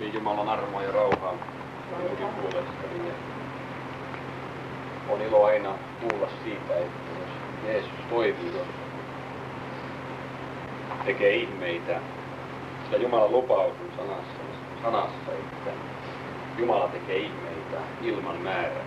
Niin Jumalan armoa ja rauhaa minunkin puolestani. Ja on ilo aina kuulla siitä, että jos Jeesus toimii jossakin, tekee ihmeitä, sillä Jumalan lupaus on sanassa, että Jumala tekee ihmeitä ilman määrää.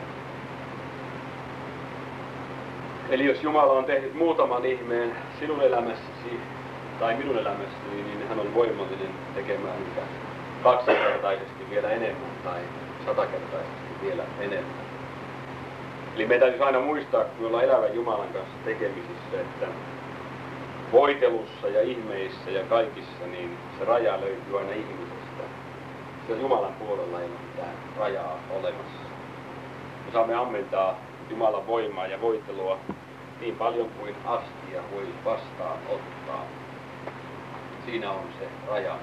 Eli jos Jumala on tehnyt muutaman ihmeen sinun elämässäsi tai minun elämässäni, niin hän on voimallinen tekemään niitä 2-kertaisesti vielä enemmän tai 100-kertaisesti vielä enemmän. Eli meidän täytyisi aina muistaa, kun me ollaan elävän Jumalan kanssa tekemisissä, että voitelussa ja ihmeissä ja kaikissa, niin se raja löytyy aina ihmisestä. Sillä Jumalan puolella ei ole mitään rajaa olemassa. Me saamme ammentaa Jumalan voimaa ja voitelua niin paljon kuin astia voi vastaan ottaa. Siinä on se raja.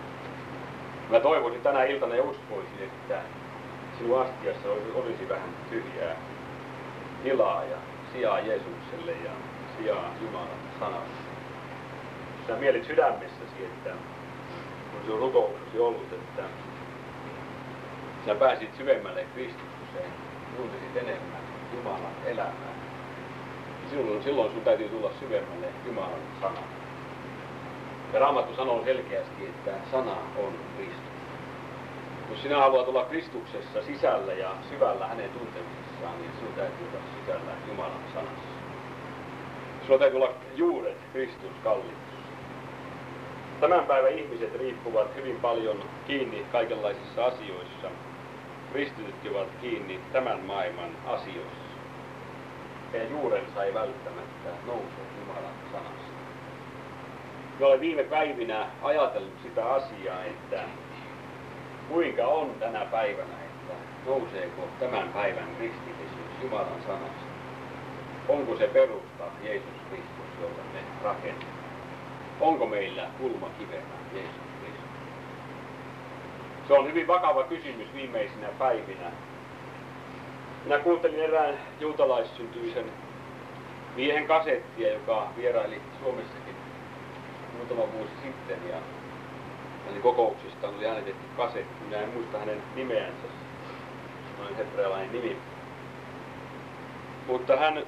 Mä toivoisin tänä iltana ja uskoisin, että sinun astiassa olisi vähän tyhjää tilaa ja sijaa Jeesukselle ja sijaa Jumalan sanalle. Sä mielit sydämessäsi, että kun sinun rukouksesi ollut, että sä pääsit syvemmälle Kristukseen, tuntisit enemmän Jumalan elämää. Silloin sun täytyy tulla syvemmälle Jumalan sanaan. Ja Raamattu sanoo selkeästi, että sana on Kristus. Jos sinä haluat olla Kristuksessa sisällä ja syvällä hänen tuntemisessaan, niin sinun täytyy olla sisällä Jumalan sanassa. Sinun täytyy olla juuret Kristus kallitussa. Tämän päivän ihmiset riippuvat hyvin paljon kiinni kaikenlaisissa asioissa. Kristitytkin ovat kiinni tämän maailman asioissa. Heidän juurensa ei välttämättä nouse Jumalan sanasta. Mä olen viime päivinä ajatellut sitä asiaa, että kuinka on tänä päivänä, että nouseeko tämän päivän kristillisyys Jumalan sanasta? Onko se perusta Jeesus Kristus, jolta me rakennamme? Onko meillä kulmakivenä Jeesus Kristus? Se on hyvin vakava kysymys viimeisinä päivinä. Minä kuuntelin erään juutalaissyntyisen miehen kasettia, joka vieraili Suomessakin muutama vuosi sitten. Ja hänen kokouksistaan oli äänitetty kasetti. Minä en muista hänen nimeänsä. Se on hebrealainen nimi. Mutta hän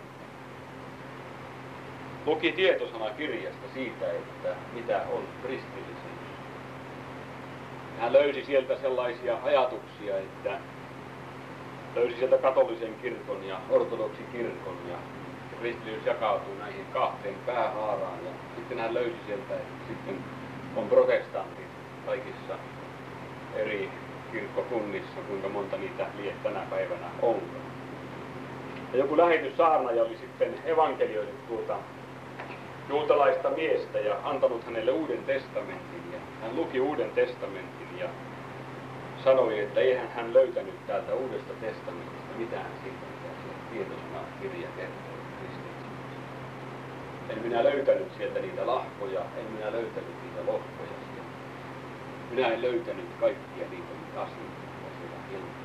luki tietosanakirjasta siitä, että mitä on kristillisyys. Hän löysi sieltä sellaisia ajatuksia, että löysi sieltä katolisen kirkon ja ortodoksikirkon ja kristillisyys jakautuu näihin kahteen päähaaraan. Ja sitten hän löysi sieltä, että sitten on protestantit kaikissa eri kirkkokunnissa, kuinka monta niitä lie tänä päivänä onkaan. Ja joku lähetyssaarnaaja oli sitten evankelioinut tuota juutalaista miestä ja antanut hänelle Uuden testamentin. Ja hän luki Uuden testamentin ja sanoi, että eihän hän löytänyt täältä Uudesta testamentista mitään siitä, mitä se tietosanakirja kertoo kristillisyydestä. En minä löytänyt sieltä niitä lahkoja, en minä löytänyt niitä lohkoja sieltä. Minä en löytänyt kaikkia niitä asioita, mitä siellä ilmoittaa.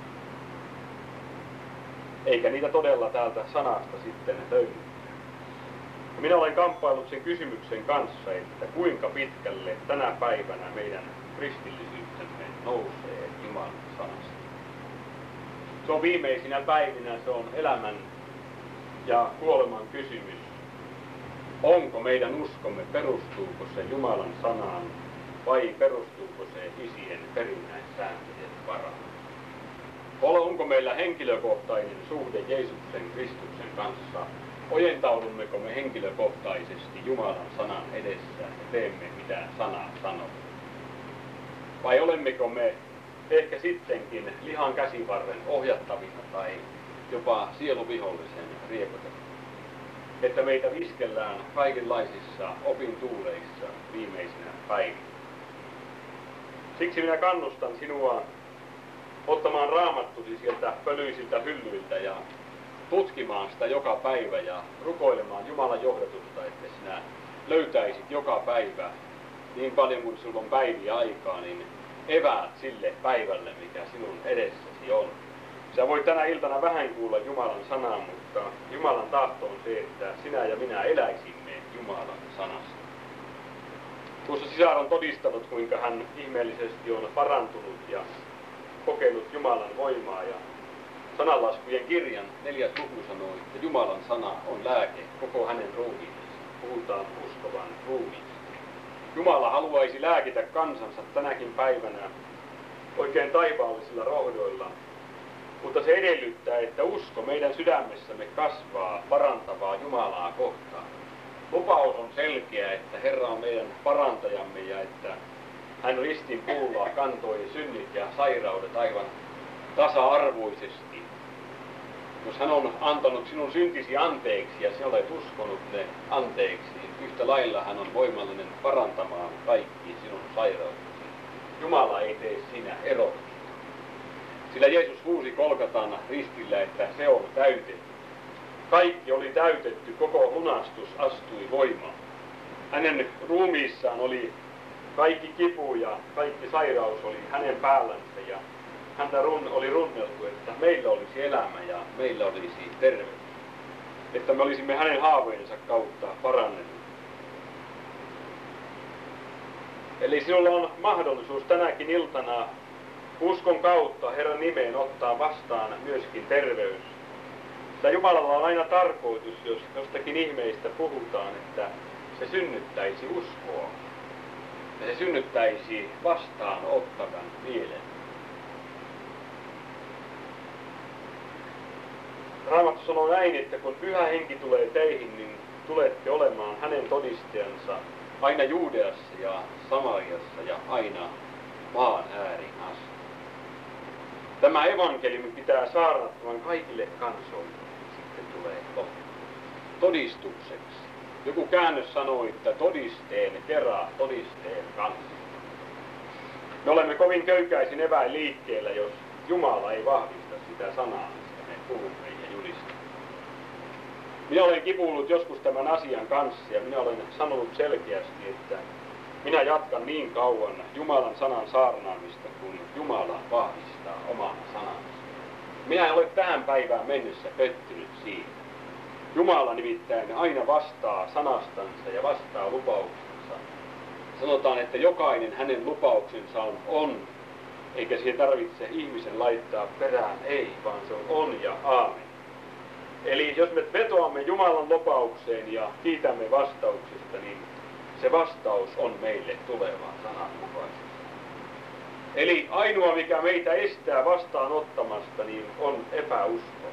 Eikä niitä todella täältä sanasta sitten löydy. Minä olen kamppaillut sen kysymyksen kanssa, että kuinka pitkälle tänä päivänä meidän kristillisyytemme nousee Jumalan sanasta. Se on viimeisinä päivinä, se on elämän ja kuoleman kysymys. Onko meidän uskomme, perustuuko se Jumalan sanaan vai perustuuko se isien perinnäissääntöjen varaan? Onko meillä henkilökohtainen suhde Jeesuksen Kristuksen kanssa? Ojentaudummeko me henkilökohtaisesti Jumalan sanan edessä ja teemme mitä sana sanoo? Vai olemmeko me ehkä sittenkin lihan käsivarren ohjattavina tai jopa sieluvihollisen riepotettu? Että meitä viskellään kaikenlaisissa opintuuleissa viimeisinä päivinä. Siksi minä kannustan sinua ottamaan raamattusi sieltä pölyisiltä hyllyiltä ja tutkimaan sitä joka päivä ja rukoilemaan Jumalan johdatusta, että sinä löytäisit joka päivä niin paljon kuin sinulla on päiviä aikaa, niin eväät sille päivälle, mikä sinun edessäsi on. Sä voit tänä iltana vähän kuulla Jumalan sanaa, mutta Jumalan tahto on se, että sinä ja minä eläisimme Jumalan sanasta. Tuossa sisar on todistanut, kuinka hän ihmeellisesti on parantunut ja kokenut Jumalan voimaa. Ja sananlaskujen kirjan 4. luku sanoo, että Jumalan sana on lääke koko hänen ruumiinsa. Puhutaan uskovan ruumiista. Jumala haluaisi lääkitä kansansa tänäkin päivänä oikein taivaallisilla rohdoilla, mutta se edellyttää, että usko meidän sydämessämme kasvaa parantavaa Jumalaa kohtaan. Lupaus on selkeä, että Herra on meidän parantajamme ja että hän ristin puulla kantoi synnit ja sairaudet aivan tasa-arvoisesti. Jos hän on antanut sinun syntisi anteeksi ja sinä olet uskonut ne anteeksi, niin yhtä lailla hän on voimallinen parantamaan kaikki sinun sairautesi. Jumala ei tee siinä erotusta. Sillä Jeesus huusi Golgatan ristillä, että se on täytetty. Kaikki oli täytetty, koko lunastus astui voimaan. Hänen ruumiissaan oli kaikki kipu ja kaikki sairaus oli hänen päällänsä ja häntä oli runneltu, että meillä olisi elämä ja meillä olisi terveys. Että me olisimme hänen haavojensa kautta parannettu. Eli sinulla on mahdollisuus tänäkin iltana uskon kautta Herran nimeen ottaa vastaan myöskin terveys. Sillä Jumalalla on aina tarkoitus, jos jostakin ihmeistä puhutaan, että se synnyttäisi uskoa. Ja se synnyttäisi vastaanottavan mielen. Raamattu sanoo näin, että kun Pyhä Henki tulee teihin, niin tulette olemaan hänen todistajansa aina Juudeassa ja Samariassa ja aina maan ääriin asti. Tämä evankeliumi pitää saarnattavan kaikille kansoille, sitten tulee loppu. Todistukseksi. Joku käännös sanoi, että todisteen kera, todisteen kanssa. Me olemme kovin köykäisin eväin liikkeellä, jos Jumala ei vahvista sitä sanaa, mistä me puhumme ja julistamme. Minä olen kipuillut joskus tämän asian kanssa ja minä olen sanonut selkeästi, että minä jatkan niin kauan Jumalan sanan saarnaamista, kun Jumala vahvistaa oman sanansa. Minä en ole tähän päivään mennessä pettynyt siihen. Jumala nimittäin aina vastaa sanastansa ja vastaa lupauksensa. Sanotaan, että jokainen hänen lupauksensa on, eikä siihen tarvitse ihmisen laittaa perään ei, vaan se on ja aamen. Eli jos me vetoamme Jumalan lupaukseen ja kiitämme vastauksesta, niin se vastaus on meille tuleva sanan mukaisesti. Eli ainoa, mikä meitä estää vastaanottamasta, niin on epäusko.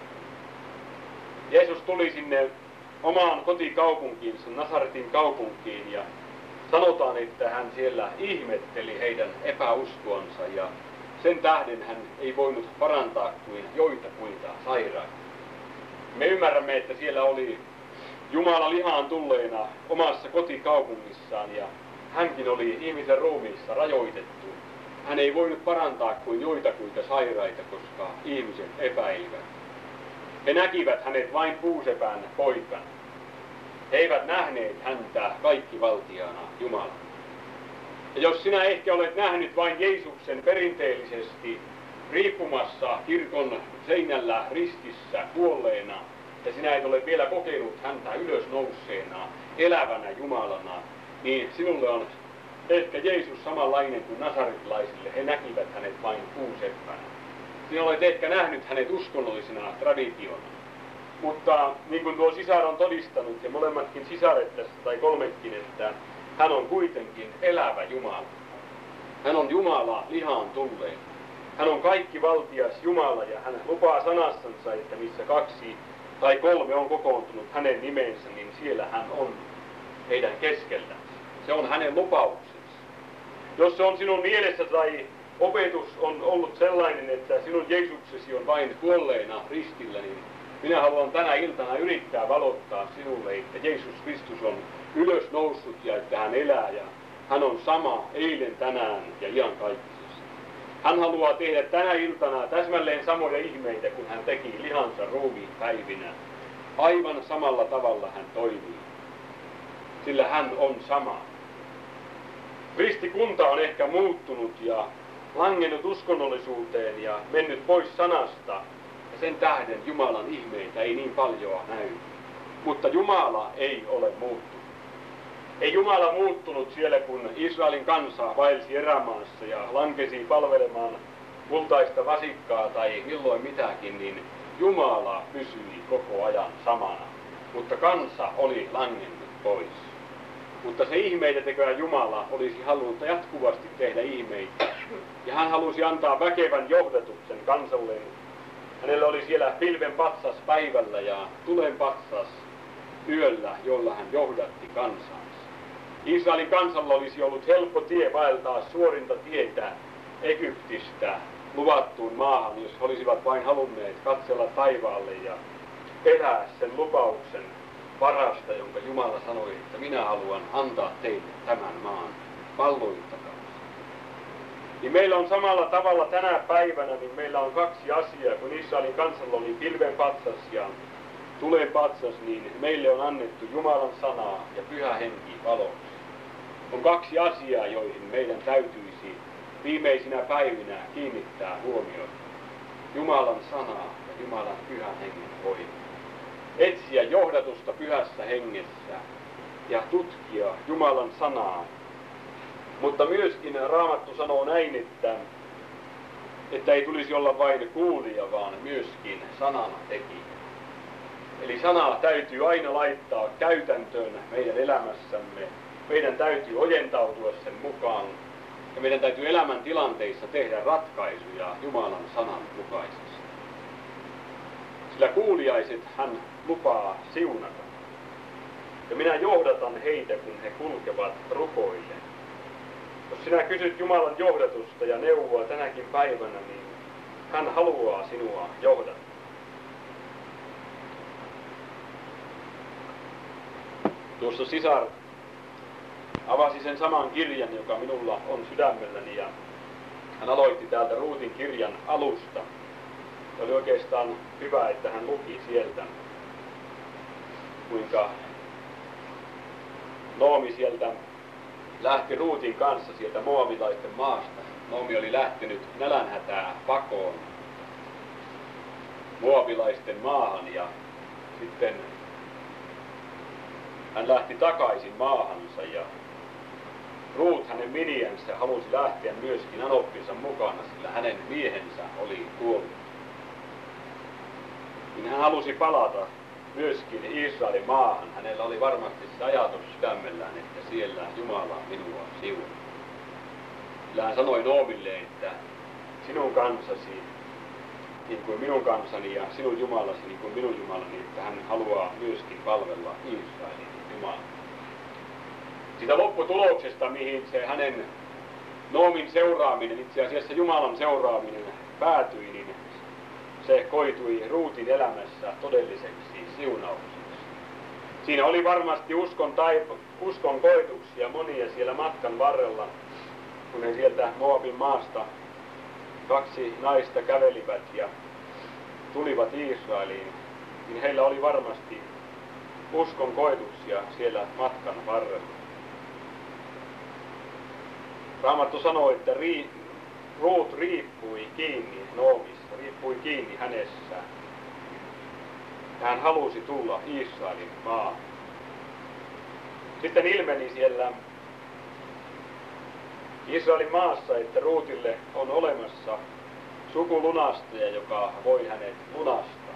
Jeesus tuli sinne omaan kotikaupunkiinsa, Nasaretin kaupunkiin, ja sanotaan, että hän siellä ihmetteli heidän epäuskoansa, ja sen tähden hän ei voinut parantaa kuin joitakuita sairaita. Me ymmärrämme, että siellä oli Jumala lihaan tulleena omassa kotikaupungissaan, ja hänkin oli ihmisen ruumiissa rajoitettu. Hän ei voinut parantaa kuin joitakuita sairaita, koska ihmiset epäilivät. He näkivät hänet vain puusepän poikana. He eivät nähneet häntä kaikkivaltiaana Jumalana. Ja jos sinä ehkä olet nähnyt vain Jeesuksen perinteellisesti riippumassa kirkon seinällä ristissä kuolleena, ja sinä et ole vielä kokenut häntä ylösnouseena, elävänä Jumalana, niin sinulle on ehkä Jeesus samanlainen kuin nasaretilaisille. He näkivät hänet vain puuseppänä. Sinä olet ehkä nähnyt hänet uskonnollisena traditiona. Mutta niin kuin tuo sisar on todistanut, ja molemmatkin sisaret tässä, tai kolmekin, että hän on kuitenkin elävä Jumala. Hän on Jumala lihaan tulleen. Hän on kaikkivaltias Jumala, ja hän lupaa sanassansa, että missä 2 tai 3 on kokoontunut hänen nimensä, niin siellä hän on heidän keskellään. Se on hänen lupauksensa. Jos se on sinun mielessä tai opetus on ollut sellainen, että sinun Jeesuksesi on vain kuolleena ristillä, niin minä haluan tänä iltana yrittää valottaa sinulle, että Jeesus Kristus on ylös noussut ja että hän elää ja hän on sama eilen, tänään ja iankaikkisesti. Hän haluaa tehdä tänä iltana täsmälleen samoja ihmeitä, kun hän teki lihansa ruumiin päivinä. Aivan samalla tavalla hän toimii, sillä hän on sama. Kristikunta on ehkä muuttunut ja langennut uskonnollisuuteen ja mennyt pois sanasta, ja sen tähden Jumalan ihmeitä ei niin paljon näy. Mutta Jumala ei ole muuttunut. Ei Jumala muuttunut siellä, kun Israelin kansa vaelsi erämaassa ja lankesi palvelemaan kultaista vasikkaa tai milloin mitäkin, niin Jumala pysyi koko ajan samana. Mutta kansa oli langennut pois. Mutta se ihmeitä tekevä Jumala olisi halunnut jatkuvasti tehdä ihmeitä. Ja hän halusi antaa väkevän johdatuksen kansalle. Hänellä oli siellä pilven patsas päivällä ja tulen patsas yöllä, jolla hän johdatti kansansa. Israelin kansalla olisi ollut helppo tie vaeltaa suorinta tietä Egyptistä luvattuun maahan, jos he olisivat vain halunneet katsella taivaalle ja elää sen lupauksen varasta, jonka Jumala sanoi, että minä haluan antaa teille tämän maan, valloittakaa. Niin meillä on samalla tavalla tänä päivänä, niin meillä on kaksi asiaa, kun Israelin kansalla oli pilven patsas ja tulen patsas, niin meille on annettu Jumalan sanaa ja Pyhä Henki valoksi. On kaksi asiaa, joihin meidän täytyisi viimeisinä päivinä kiinnittää huomiota. Jumalan sanaa ja Jumalan Pyhän Hengen voima. Etsiä johdatusta Pyhässä Hengessä ja tutkia Jumalan sanaa. Mutta myöskin Raamattu sanoo näin, että ei tulisi olla vain kuulija, vaan myöskin sanan tekijä. Eli sanaa täytyy aina laittaa käytäntöön meidän elämässämme. Meidän täytyy ojentautua sen mukaan. Ja meidän täytyy elämän tilanteissa tehdä ratkaisuja Jumalan sanan mukaisesti. Sillä kuuliaiset hän lupaa siunata. Ja minä johdatan heitä, kun he kulkevat rukoille. Jos sinä kysyt Jumalan johdatusta ja neuvoa tänäkin päivänä, niin hän haluaa sinua johdata. Tuossa sisar avasi sen saman kirjan, joka minulla on sydämelläni, ja hän aloitti täältä Ruutin kirjan alusta. Se oli oikeastaan hyvä, että hän luki sieltä, kuinka Noomi sieltä lähti Ruutin kanssa sieltä moabilaisten maasta. Noomi oli lähtenyt nälänhätää pakoon moabilaisten maahan ja sitten hän lähti takaisin maahansa ja Ruut, hänen miniänsä, halusi lähteä myöskin anoppinsa mukana, sillä hänen miehensä oli kuollut. Niin hän halusi palata myöskin Israelin maahan. Hänellä oli varmasti se ajatus sydämellään, että siellä Jumala minua siunaa. Sillä hän sanoi Noomille, että sinun kansasi, niin kuin minun kansani, ja sinun Jumalasi, niin kuin minun Jumalani, että hän haluaa myöskin palvella Israelin Jumalaa. Siitä lopputuloksesta, mihin se hänen Noomin seuraaminen, itse asiassa Jumalan seuraaminen päätyi, niin se koitui Ruutin elämässä todelliseksi siunaukseksi. Siinä oli varmasti uskon koituksia monia siellä matkan varrella, kun he sieltä Moabin maasta kaksi naista kävelivät ja tulivat Israeliin, niin heillä oli varmasti uskon koituksia siellä matkan varrella. Raamattu sanoi, että Ruut riippui kiinni Noomissa, riippui kiinni hänessä. Ja hän halusi tulla Israelin maahan. Sitten ilmeni siellä Israelin maassa, että Ruutille on olemassa sukulunastaja, joka voi hänet lunastaa.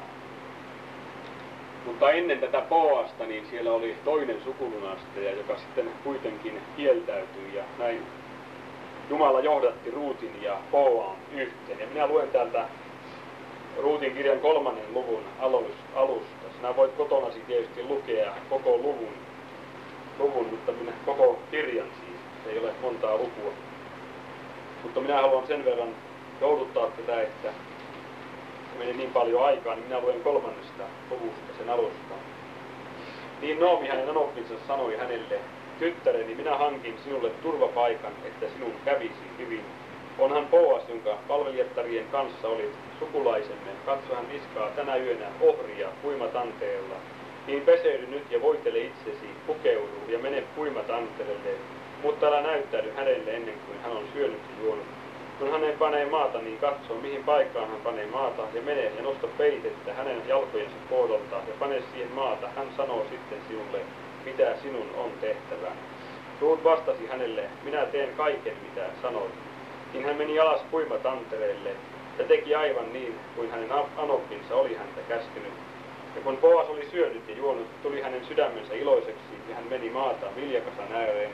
Mutta ennen tätä Boasta, niin siellä oli toinen sukulunastaja, joka sitten kuitenkin kieltäytyi ja näin Jumala johdatti Ruutin ja Boaan yhteen. Ja minä luen täältä Ruutin kirjan 3. luvun alusta. Sinä voit kotonasi tietysti lukea koko luvun, mutta minä koko kirjan siis. Se ei ole montaa lukua. Mutta minä haluan sen verran jouduttaa tätä, että se meni niin paljon aikaa, niin minä luen 3. luvusta sen alusta. Niin Noomi hänen anoppinsa sanoi hänelle, tyttäreni, minä hankin sinulle turvapaikan, että sinun kävisi hyvin. Onhan Boas, jonka palvelijattarien kanssa olit sukulaisemme, katso hän viskaa tänä yönä ohria puimatanteella. Niin peseydy nyt ja voitele itsesi, pukeudu ja mene puimatanteelle, mutta älä näyttäydy hänelle ennen kuin hän on syönyt ja juonut. Kun hänen panee maata, niin katso mihin paikkaan hän panee maata ja mene ja nosta peitettä hänen jalkojensa kohdalta ja pane siihen maata. Hän sanoo sitten sinulle, mitä sinun on tehtävä. Ruut vastasi hänelle, minä teen kaiken, mitä sanoit. Niin hän meni alas puimatantereelle ja teki aivan niin, kuin hänen anoppinsa oli häntä käskynyt. Ja kun Boas oli syönyt ja juonut, tuli hänen sydämensä iloiseksi, ja hän meni maata viljakasan ääreen.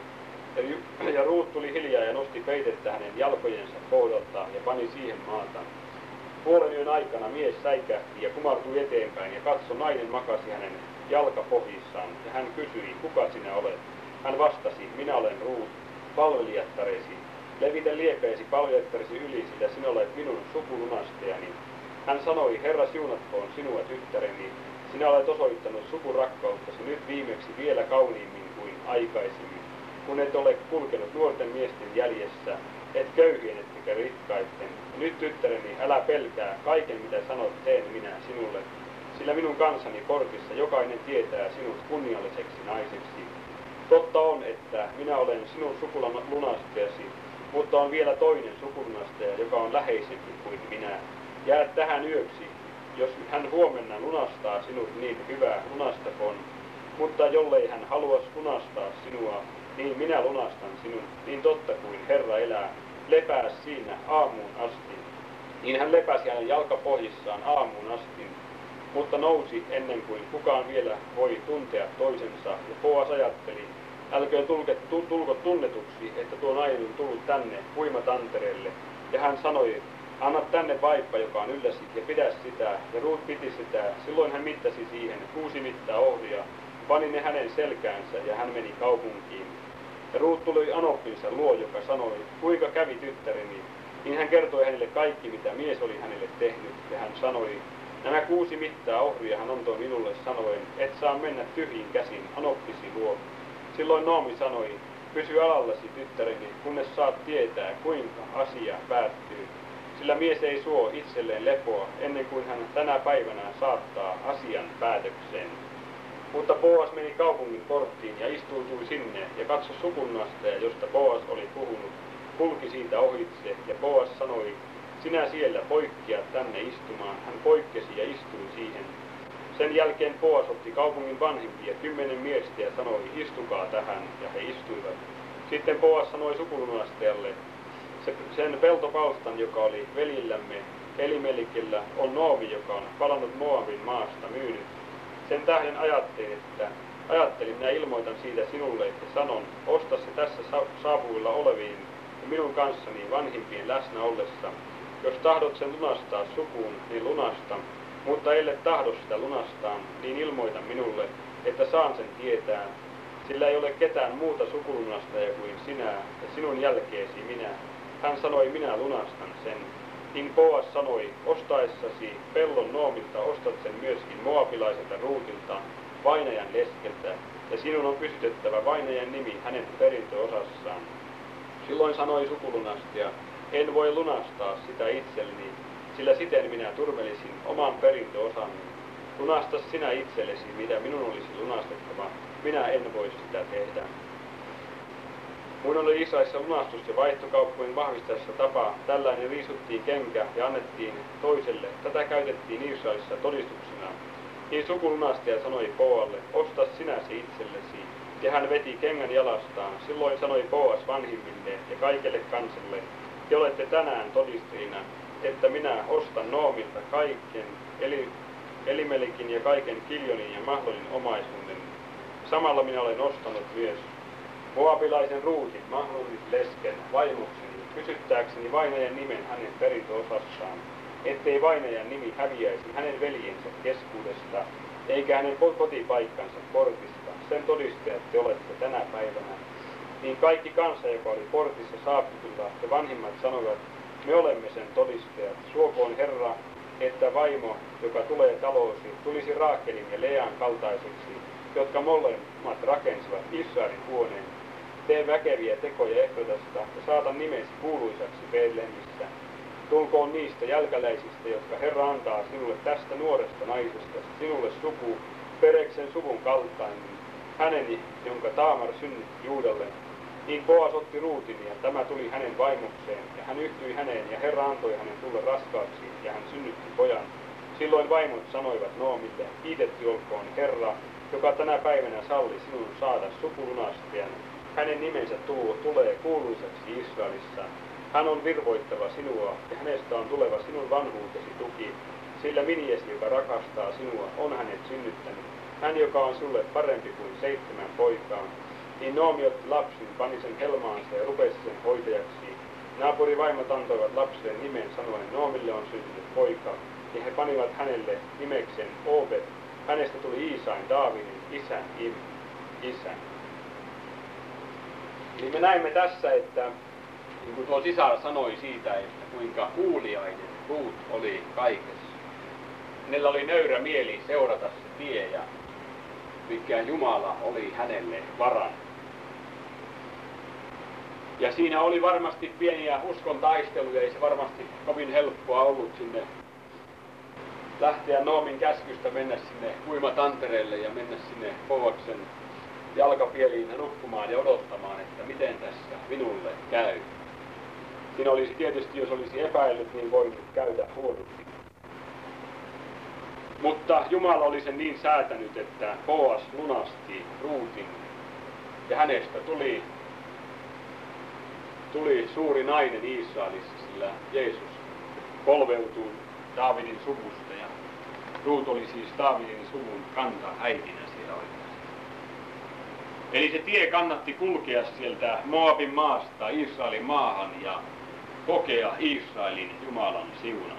Ja Ruut tuli hiljaa ja nosti peitettä hänen jalkojensa kohdalta ja pani siihen maata. Puolen yön aikana mies säikähti ja kumartui eteenpäin, ja katso, nainen makasi hänen jalkapohjissaan, ja hän kysyi, kuka sinä olet? Hän vastasi, minä olen Ruut, palvelijattaresi. Levitä liepeesi palvelijattaresi yli, sillä sinä olet minun sukulunastajani. Hän sanoi, Herra siunatkoon sinua, tyttäreni, sinä olet osoittanut sukurakkauttasi nyt viimeksi vielä kauniimmin kuin aikaisemmin, kun et ole kulkenut nuorten miesten jäljessä, et köyhien etkä rikkaitten. Nyt, tyttäreni, älä pelkää, kaiken mitä sanot teen minä sinulle, sillä minun kansani portissa jokainen tietää sinut kunnialliseksi naiseksi. Totta on, että minä olen sinun sukulunastajasi, mutta on vielä toinen sukulunastaja, joka on läheisempi kuin minä. Jää tähän yöksi, jos hän huomenna lunastaa sinut, niin hyvä, lunastakoon. Mutta jollei hän halua lunastaa sinua, niin minä lunastan sinun, niin totta kuin Herra elää. Lepää siinä aamuun asti. Niin hän lepäsi hänen jalkapohjissaan aamuun asti, mutta nousi ennen kuin kukaan vielä voi tuntea toisensa. Ja Boas ajatteli, älköön tulko tunnetuksi, että tuo nainen on tullut tänne puimatantereelle. Ja hän sanoi, anna tänne vaippa, joka on ylläsi, ja pidä sitä. Ja Ruut piti sitä. Silloin hän mittasi siihen 6 mittaa ohria, pani ne hänen selkäänsä, ja hän meni kaupunkiin. Ja Ruut tuli anoppinsa luo, joka sanoi, kuinka kävi tyttäreni? Niin hän kertoi hänelle kaikki, mitä mies oli hänelle tehnyt, ja hän sanoi, nämä 6 mittaa ohria hän antoi minulle sanoen, et saa mennä tyhjin käsin anoppisi luo. Silloin Noomi sanoi, pysy alallasi, tyttäreni, kunnes saat tietää, kuinka asia päättyy. Sillä mies ei suo itselleen lepoa, ennen kuin hän tänä päivänä saattaa asian päätökseen. Mutta Boas meni kaupungin porttiin ja istuutui sinne, ja katso sukunnastaja, josta Boas oli puhunut, kulki siitä ohitse, ja Boas sanoi, sinä siellä poikkea tänne istumaan. Hän poikkesi ja istui siihen. Sen jälkeen Boas otti kaupungin vanhimpia 10 miestä ja sanoi, istukaa tähän, ja he istuivat. Sitten Boas sanoi sukulunastajalle, sen peltopalstan, joka oli velillämme Elimelikillä, on Noomi, joka on palannut Moabin maasta myynyt. Sen tähden ajattelin, minä ilmoitan siitä sinulle, että sanon, osta se tässä saapuilla oleviin ja minun kanssani vanhimpien läsnä ollessa. Jos tahdot sen lunastaa sukuun, niin lunasta, mutta ellei tahdo sitä lunastaa, niin ilmoita minulle, että saan sen tietää. Sillä ei ole ketään muuta sukulunastajaa kuin sinä ja sinun jälkeesi minä. Hän sanoi, minä lunastan sen. Niin Boas sanoi, ostaessasi pellon Noomilta ostat sen myöskin moabilaiselta Ruutilta, vainajan leskeltä, ja sinun on pysytettävä vainajan nimi hänen perintöosassaan. Silloin sanoi sukulunastaja, en voi lunastaa sitä itselleni, sillä siten minä turmelisin oman perintöosani. Lunasta sinä itsellesi, mitä minun olisi lunastettava, minä en voi sitä tehdä. Mun oli Israelissa lunastus- ja vaihtokauppojen vahvistaessa tapa, tällainen riisuttiin kenkä ja annettiin toiselle. Tätä käytettiin Israelissa todistuksena. Niin sukulunastaja sanoi Boalle, osta sinä se itsellesi. Ja hän veti kengän jalastaan. Silloin sanoi Boas vanhimmille ja kaikelle kansalle, te olette tänään todistajina, että minä ostan Noomilta kaiken, Elimelikin ja kaiken Kiljonin ja Mahlonin omaisuuden. Samalla minä olen ostanut myös moabilaisen Ruutin, Mahlonin lesken, vaimokseni, pysyttääkseni vainajan nimen hänen perintöosassaan, ettei vainajan nimi häviäisi hänen veljensä keskuudesta, eikä hänen kotipaikkansa portista. Sen todistajat te olette tänä päivänä. Niin kaikki kansa, joka oli portissa saapuvilla, ja vanhimmat sanoivat, me olemme sen todistajat. Suokoon Herra, että vaimo, joka tulee taloosi, tulisi Raakelin ja Lean kaltaiseksi, jotka molemmat rakensivat Israelin huoneen. Tee väkeviä tekoja Efratasta ja saata nimesi kuuluisaksi Betlehemissä. Tulkoon niistä jälkäläisistä, jotka Herra antaa sinulle tästä nuoresta naisesta, sinulle suku, pereksen suvun kaltainen, häneni, jonka Taamar synnytti Juudalle. Niin Boas otti Ruutin ja tämä tuli hänen vaimokseen, ja hän yhtyi häneen, ja Herra antoi hänen tulla raskaaksi, ja hän synnytti pojan. Silloin vaimot sanoivat Noomille, kiitetty olkoon Herra, joka tänä päivänä salli sinun saada sukulunastajan. Hänen nimensä tulee kuuluisaksi Israelissa. Hän on virvoittava sinua, ja hänestä on tuleva sinun vanhuutesi tuki, sillä miniesi, joka rakastaa sinua, on hänet synnyttänyt. Hän, joka on sulle parempi kuin 7 poikaa. Niin Noomi otti lapsen, pani sen helmaansa ja rupesi sen hoitajaksi. Naapurivaimat antoivat lapselle nimen sanoen, Noomille on syntynyt poika, ja he panivat hänelle nimekseen Obed. Hänestä tuli Iisain, Daavidin isän. Eli me näemme tässä, että niin kuin tuo sisar sanoi siitä, että kuinka kuuliainen Ruut oli kaikessa. Hänellä oli nöyrä mieli seurata se tie ja mikä Jumala oli hänelle varannut. Ja siinä oli varmasti pieniä uskon taisteluja, ei se varmasti kovin helppoa ollut sinne lähteä Noomin käskystä mennä sinne uimatantereelle ja mennä sinne Boaksen jalkapieliin nukkumaan ja odottamaan, että miten tässä minulle käy. Siinä olisi tietysti, jos olisi epäillyt, niin voinut käydä huonosti. Mutta Jumala oli sen niin säätänyt, että Boas lunasti Ruutin ja hänestä tuli suuri nainen Israelissa, sillä Jeesus polveutui Daavidin suvusta ja Ruut oli siis Daavidin suvun kanta-äitinä siellä oikeasti. Eli se tie kannatti kulkea sieltä Moabin maasta Israelin maahan ja kokea Israelin Jumalan siunaus.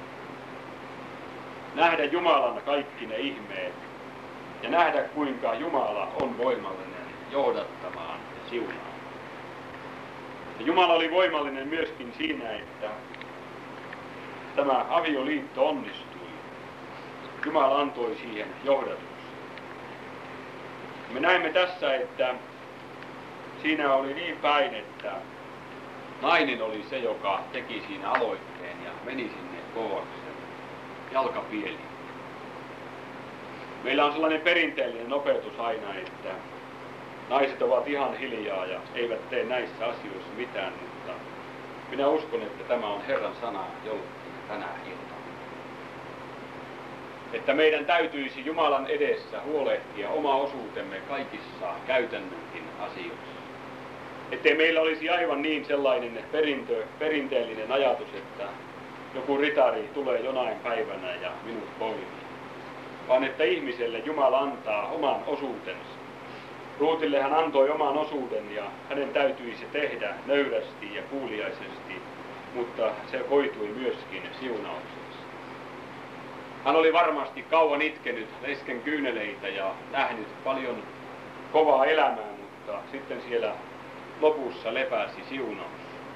Nähdä Jumalan kaikki ne ihmeet ja nähdä kuinka Jumala on voimallinen johdattamaan ja siunaamaan. Ja Jumala oli voimallinen myöskin siinä, että tämä avioliitto onnistui. Jumala antoi siihen johdatuksen. Me näemme tässä, että siinä oli niin päin, että nainen oli se, joka teki siinä aloitteen ja meni sinne Boaksen jalkapieliin. Meillä on sellainen perinteellinen opetus aina, että naiset ovat ihan hiljaa ja eivät tee näissä asioissa mitään, mutta minä uskon, että tämä on Herran sana jollekin tänä iltana. Että meidän täytyisi Jumalan edessä huolehtia oma osuutemme kaikissa käytännönkin asioissa. Ettei meillä olisi aivan niin sellainen perinteellinen ajatus, että joku ritari tulee jonain päivänä ja minut poimii. Vaan että ihmiselle Jumala antaa oman osuutensa. Ruutille hän antoi oman osuuden ja hänen täytyisi tehdä nöyrästi ja kuuliaisesti, mutta se koitui myöskin siunaukseksi. Hän oli varmasti kauan itkenyt lesken kyyneleitä ja nähnyt paljon kovaa elämää, mutta sitten siellä lopussa lepäsi siunaus.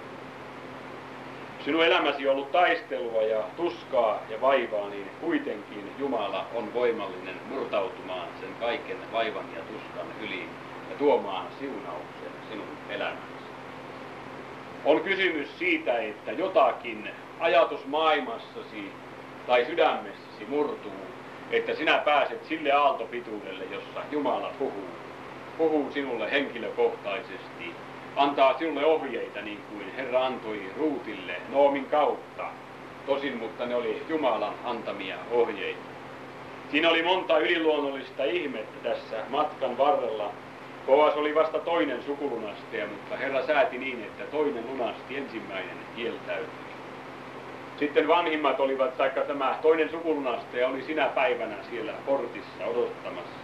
Sinun elämäsi on ollut taistelua ja tuskaa ja vaivaa, niin kuitenkin Jumala on voimallinen murtautumaan sen kaiken vaivan ja tuskan yli ja tuomaan siunauksen sinun elämäsi. On kysymys siitä, että jotakin ajatusmaailmassasi tai sydämessäsi murtuu, että sinä pääset sille aaltopituudelle, jossa Jumala puhuu sinulle henkilökohtaisesti, antaa sinulle ohjeita niin kuin Herra antoi Ruutille Noomin kautta. Tosin, mutta ne oli Jumalan antamia ohjeita. Siinä oli monta yliluonnollista ihmettä tässä matkan varrella. Boas oli vasta toinen sukulunastaja, mutta Herra sääti niin, että toinen lunasti, ensimmäinen kieltäytyi. Sitten vanhimmat olivat, taikka tämä toinen sukulunastaja oli sinä päivänä siellä portissa odottamassa.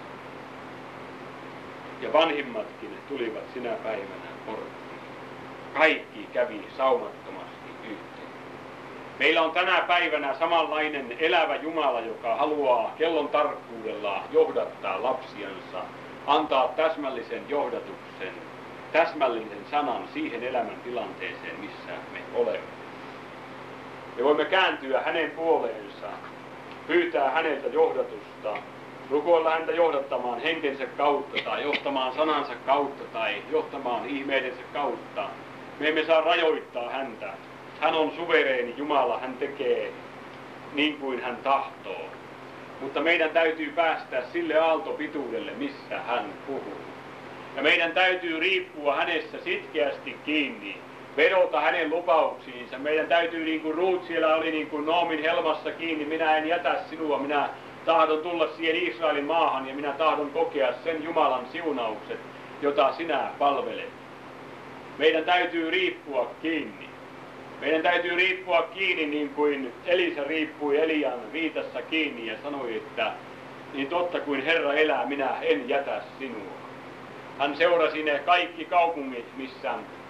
Ja vanhimmatkin tulivat sinä päivänä porttiin. Kaikki kävi saumattomasti yhteen. Meillä on tänä päivänä samanlainen elävä Jumala, joka haluaa kellon tarkkuudella johdattaa lapsiansa, antaa täsmällisen johdatuksen, täsmällisen sanan siihen elämäntilanteeseen, missä me olemme. Me voimme kääntyä hänen puoleensa, pyytää häneltä johdatusta, rukoilla häntä johdattamaan henkensä kautta tai johtamaan sanansa kautta tai johtamaan ihmeidensä kautta. Me emme saa rajoittaa häntä. Hän on suvereeni Jumala, hän tekee niin kuin hän tahtoo. Mutta meidän täytyy päästä sille aaltopituudelle, missä hän puhuu. Ja meidän täytyy riippua hänessä sitkeästi kiinni, vedota hänen lupauksiinsa. Meidän täytyy, niin kuin Ruut siellä oli niin kuin Noomin helmassa kiinni, minä en jätä sinua, minä tahdon tulla siihen Israelin maahan ja minä tahdon kokea sen Jumalan siunaukset, jota sinä palvelet. Meidän täytyy riippua kiinni. Meidän täytyy riippua kiinni niin kuin Elisa riippui Elian viitassa kiinni ja sanoi, että niin totta kuin Herra elää, minä en jätä sinua. Hän seurasi ne kaikki kaupungit, missä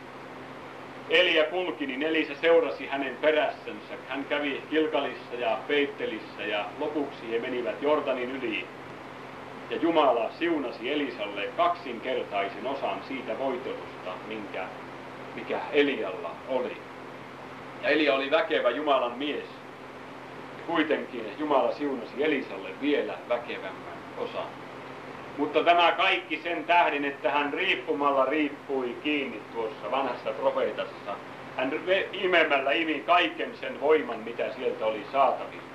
Elia kulki, niin Elisa seurasi hänen perässänsä. Hän kävi Gilgalissa ja Beittelissä ja lopuksi he menivät Jordanin yli. Ja Jumala siunasi Elisalle kaksinkertaisen osan siitä voitelusta, mikä Elialla oli. Ja Elia oli väkevä Jumalan mies. Kuitenkin Jumala siunasi Elisalle vielä väkevämmän osan. Mutta tämä kaikki sen tähden, että hän riippumalla riippui kiinni tuossa vanhassa profeetassa. Hän imemällä imi kaiken sen voiman, mitä sieltä oli saatavilla.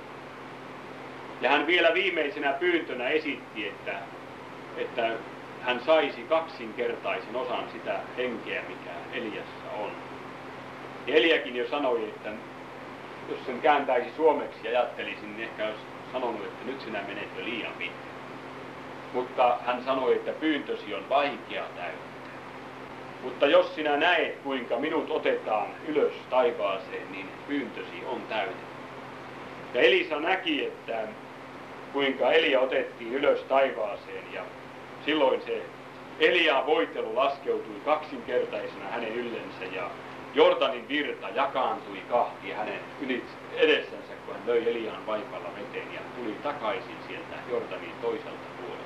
Ja hän vielä viimeisenä pyyntönä esitti, että hän saisi kaksinkertaisen osan sitä henkeä, mikä Eliassa on. Ja Eliakin jo sanoi, että jos sen kääntäisi suomeksi ja ajattelisin, niin ehkä olisi sanonut, että nyt sinä menet jo liian pitkälle. Mutta hän sanoi, että pyyntösi on vaikea täyttää. Mutta jos sinä näet, kuinka minut otetaan ylös taivaaseen, niin pyyntösi on täytetty. Ja Elisa näki, että kuinka Elia otettiin ylös taivaaseen ja silloin se Elian voitelu laskeutui kaksinkertaisena hänen yllensä ja Jordanin virta jakaantui kahtia hänen edessänsä, kun hän löi Elian vaipalla veteen ja tuli takaisin sieltä Jordanin toiselta puolelta.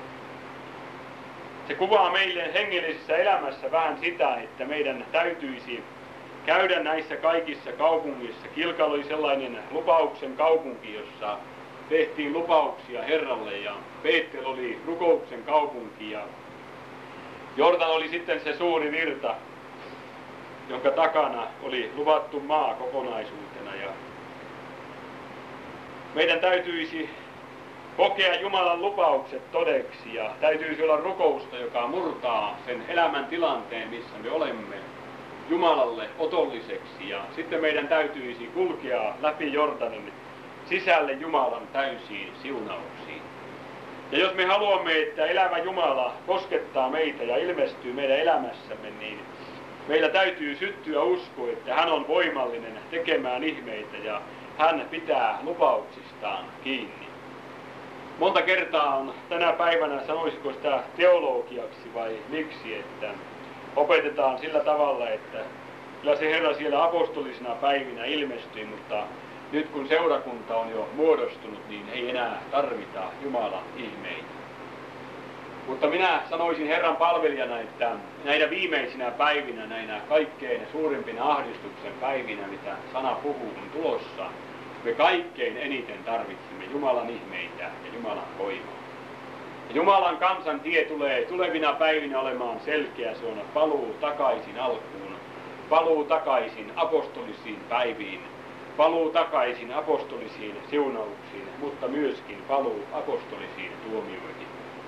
Se kuvaa meille hengellisessä elämässä vähän sitä, että meidän täytyisi käydä näissä kaikissa kaupungissa. Gilgal oli sellainen lupauksen kaupunki, jossa tehtiin lupauksia Herralle ja Beettel oli rukouksen kaupunki ja Jordan oli sitten se suuri virta, jonka takana oli luvattu maa kokonaisuutena. Ja meidän täytyisi kokea Jumalan lupaukset todeksi ja täytyisi olla rukousta, joka murtaa sen elämän tilanteen, missä me olemme Jumalalle otolliseksi. Ja sitten meidän täytyisi kulkea läpi Jordanin sisälle Jumalan täysiin siunauksiin. Ja jos me haluamme, että elävä Jumala koskettaa meitä ja ilmestyy meidän elämässämme, niin meillä täytyy syttyä usko, että hän on voimallinen tekemään ihmeitä ja hän pitää lupauksistaan kiinni. Monta kertaa on tänä päivänä, sanoisiko sitä teologiaksi vai miksi, että opetetaan sillä tavalla, että kyllä se Herra siellä apostolisena päivinä ilmestyi, mutta nyt kun seurakunta on jo muodostunut, niin ei enää tarvita Jumalan ihmeitä. Mutta minä sanoisin Herran palvelijana, että näinä viimeisinä päivinä, näinä kaikkein suurimpina ahdistuksen päivinä, mitä sana puhuu, on tulossa, me kaikkein eniten tarvitsemme Jumalan ihmeitä ja Jumalan voimaa. Ja Jumalan kansan tie tulee tulevina päivinä olemaan selkeä, se on paluu takaisin alkuun, paluu takaisin apostolisiin päiviin, paluu takaisin apostolisiin siunauksiin, mutta myöskin paluu apostolisiin tuomioihin.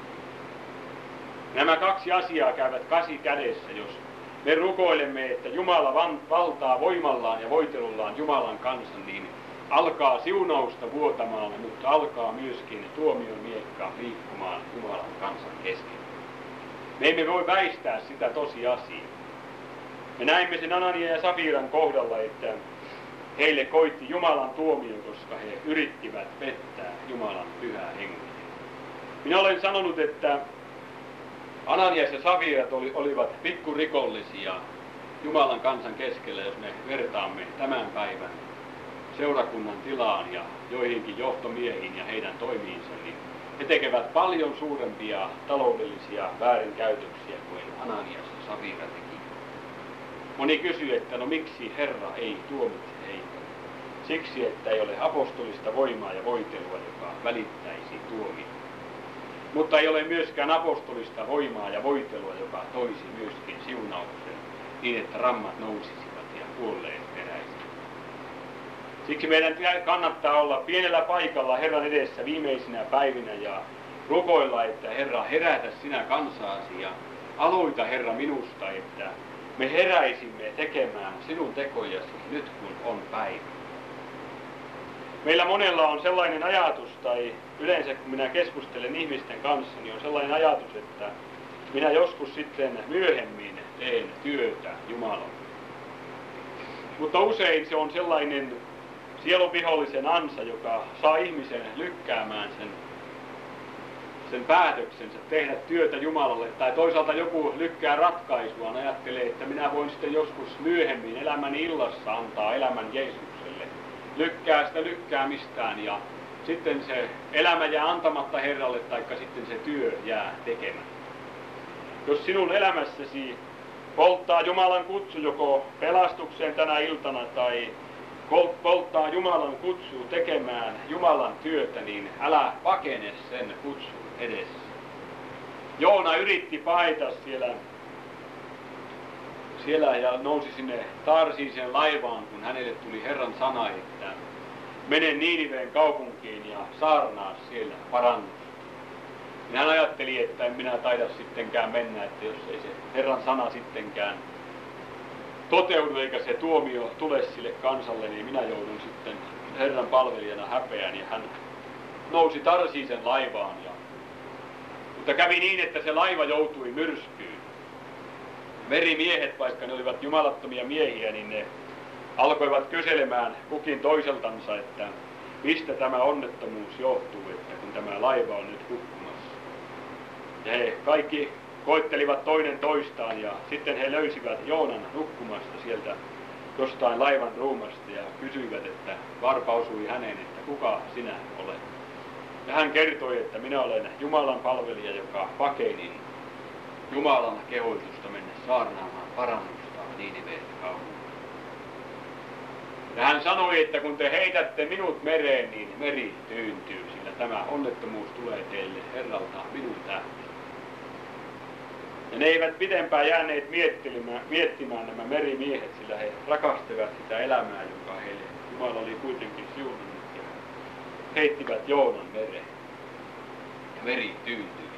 Nämä kaksi asiaa käyvät käsi kädessä, jos me rukoilemme, että Jumala valtaa voimallaan ja voitelullaan Jumalan kansan, niin alkaa siunausta vuotamaan, mutta alkaa myöskin tuomion miekka liikkumaan Jumalan kansan keskellä. Me emme voi väistää sitä tosiasiaa. Me näimme sen Anania ja Safiran kohdalla, että heille koitti Jumalan tuomio, koska he yrittivät pettää Jumalan pyhää henkeä. Minä olen sanonut, että Ananias ja Safirat olivat pikkurikollisia Jumalan kansan keskellä, jos me vertaamme tämän päivän seurakunnan tilaan ja joihinkin johtomiehiin ja heidän toimiinsa, niin he tekevät paljon suurempia taloudellisia väärinkäytöksiä kuin Ananias ja Safira teki. Moni kysyy, että no miksi Herra ei tuomitse heitä? Siksi, että ei ole apostolista voimaa ja voitelua, joka välittäisi tuomion. Mutta ei ole myöskään apostolista voimaa ja voitelua, joka toisi myöskin siunauksen niin, että rammat nousisivat ja kuolleet peräisivät. Siksi meidän kannattaa olla pienellä paikalla Herran edessä viimeisinä päivinä ja rukoilla, että Herra, herätä sinä kansaasi ja aloita Herra minusta, että me heräisimme tekemään sinun tekojasi nyt kun on päivä. Meillä monella on sellainen ajatus tai yleensä kun minä keskustelen ihmisten kanssa, niin on sellainen ajatus, että minä joskus sitten myöhemmin teen työtä Jumalalle. Mutta usein se on sellainen sielun vihollisen ansa, joka saa ihmisen lykkäämään sen päätöksensä tehdä työtä Jumalalle. Tai toisaalta joku lykkää ratkaisua, ajattelee, että minä voin sitten joskus myöhemmin elämäni illassa antaa elämän Jeesukselle. Lykkää sitä lykkäämistään ja sitten se elämä jää antamatta Herralle, taikka sitten se työ jää tekemättä. Jos sinun elämässäsi polttaa Jumalan kutsu joko pelastukseen tänä iltana tai polttaa Jumalan kutsu tekemään Jumalan työtä, niin älä pakene sen kutsun edessä. Joona yritti paeta siellä ja nousi sinne Tarsiiseen laivaan, kun hänelle tuli Herran sana, että mene Niiniveen kaupunkiin ja saarnaa siellä parannusta. Ja hän ajatteli, että en minä taida sittenkään mennä, että jos ei se Herran sana sittenkään toteudu eikä se tuomio tule sille kansalle, niin minä joudun sitten Herran palvelijana häpeään. Ja hän nousi Tarsiisen laivaan. Mutta kävi niin, että se laiva joutui myrskyyn. Merimiehet, vaikka ne olivat jumalattomia miehiä, niin ne alkoivat kyselemään kukin toiseltansa, että mistä tämä onnettomuus johtuu, että kun tämä laiva on nyt hukkumassa. Ja he kaikki koettelivat toinen toistaan ja sitten he löysivät Joonan nukkumasta sieltä jostain laivan ruumasta ja kysyivät, että varpa osui häneen, että kuka sinä olet. Ja hän kertoi, että minä olen Jumalan palvelija, joka pakeni Jumalan kehoitusta mennä saarnaamaan parannusta Niiniveen kaupunkiin. Ja hän sanoi, että kun te heitätte minut mereen, niin meri tyyntyy, sillä tämä onnettomuus tulee teille Herralta minun tähden. Ja ne eivät pitempään jääneet miettimään nämä merimiehet, sillä he rakastivat sitä elämää, joka heille Jumala oli kuitenkin siunannut. Ja heittivät Joonan mereen. Ja meri tyyntyi.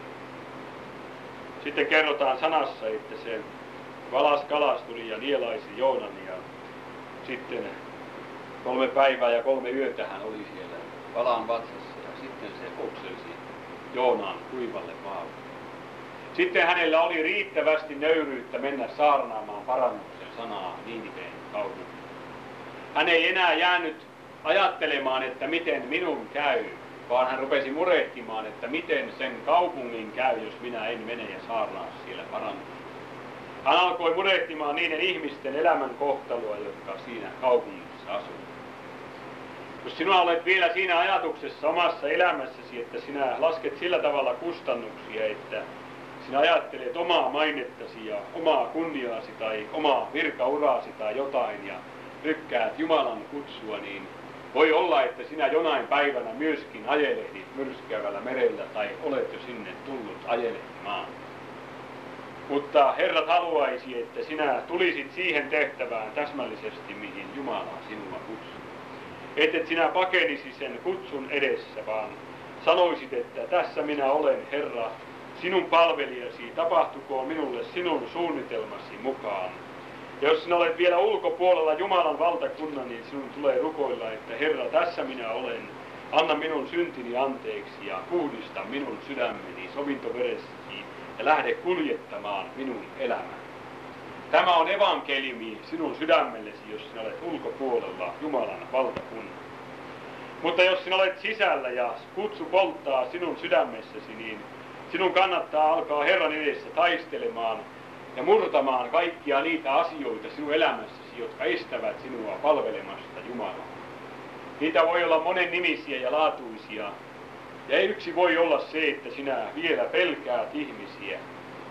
Sitten kerrotaan sanassa, että se valas kalas tuli ja nielaisi Joonan. Ja sitten 3 päivää ja 3 yötä hän oli siellä valan vatsassa. Ja sitten se okselsi Joonaan kuivalle maalle. Sitten hänellä oli riittävästi nöyryyttä mennä saarnaamaan parannuksen sanaa Niiniveen kaupunkiin. Hän ei enää jäänyt ajattelemaan, että miten minun käy, vaan hän rupesi murehtimaan, että miten sen kaupungin käy, jos minä en mene ja saarnaa siellä parannusta. Hän alkoi murehtimaan niiden ihmisten elämän kohtalua, jotka siinä kaupungissa asuvat. Jos sinä olet vielä siinä ajatuksessa omassa elämässäsi, että sinä lasket sillä tavalla kustannuksia, että sinä ajattelet omaa mainettasi ja omaa kunniaasi tai omaa virkauraasi tai jotain ja lykkäät Jumalan kutsua, niin voi olla, että sinä jonain päivänä myöskin ajelehdit myrskyävällä merellä tai olet jo sinne tullut ajelehtimaan. Mutta Herra haluaisi, että sinä tulisit siihen tehtävään täsmällisesti, mihin Jumala sinua kutsuu. Et sinä pakenisi sen kutsun edessä, vaan sanoisit, että tässä minä olen, Herra, sinun palvelijasi, tapahtukoon minulle sinun suunnitelmasi mukaan. Ja jos sinä olet vielä ulkopuolella Jumalan valtakunnan, niin sinun tulee rukoilla, että Herra, tässä minä olen, anna minun syntini anteeksi ja puhdista minun sydämeni sovintoveressäsi ja lähde kuljettamaan minun elämän. Tämä on evankeliumi sinun sydämellesi, jos sinä olet ulkopuolella Jumalan valtakunnan. Mutta jos sinä olet sisällä ja kutsu polttaa sinun sydämessäsi, niin sinun kannattaa alkaa Herran edessä taistelemaan ja murtamaan kaikkia niitä asioita sinun elämässäsi, jotka estävät sinua palvelemasta Jumalaa. Niitä voi olla monen nimisiä ja laatuisia. Ja yksi voi olla se, että sinä vielä pelkäät ihmisiä.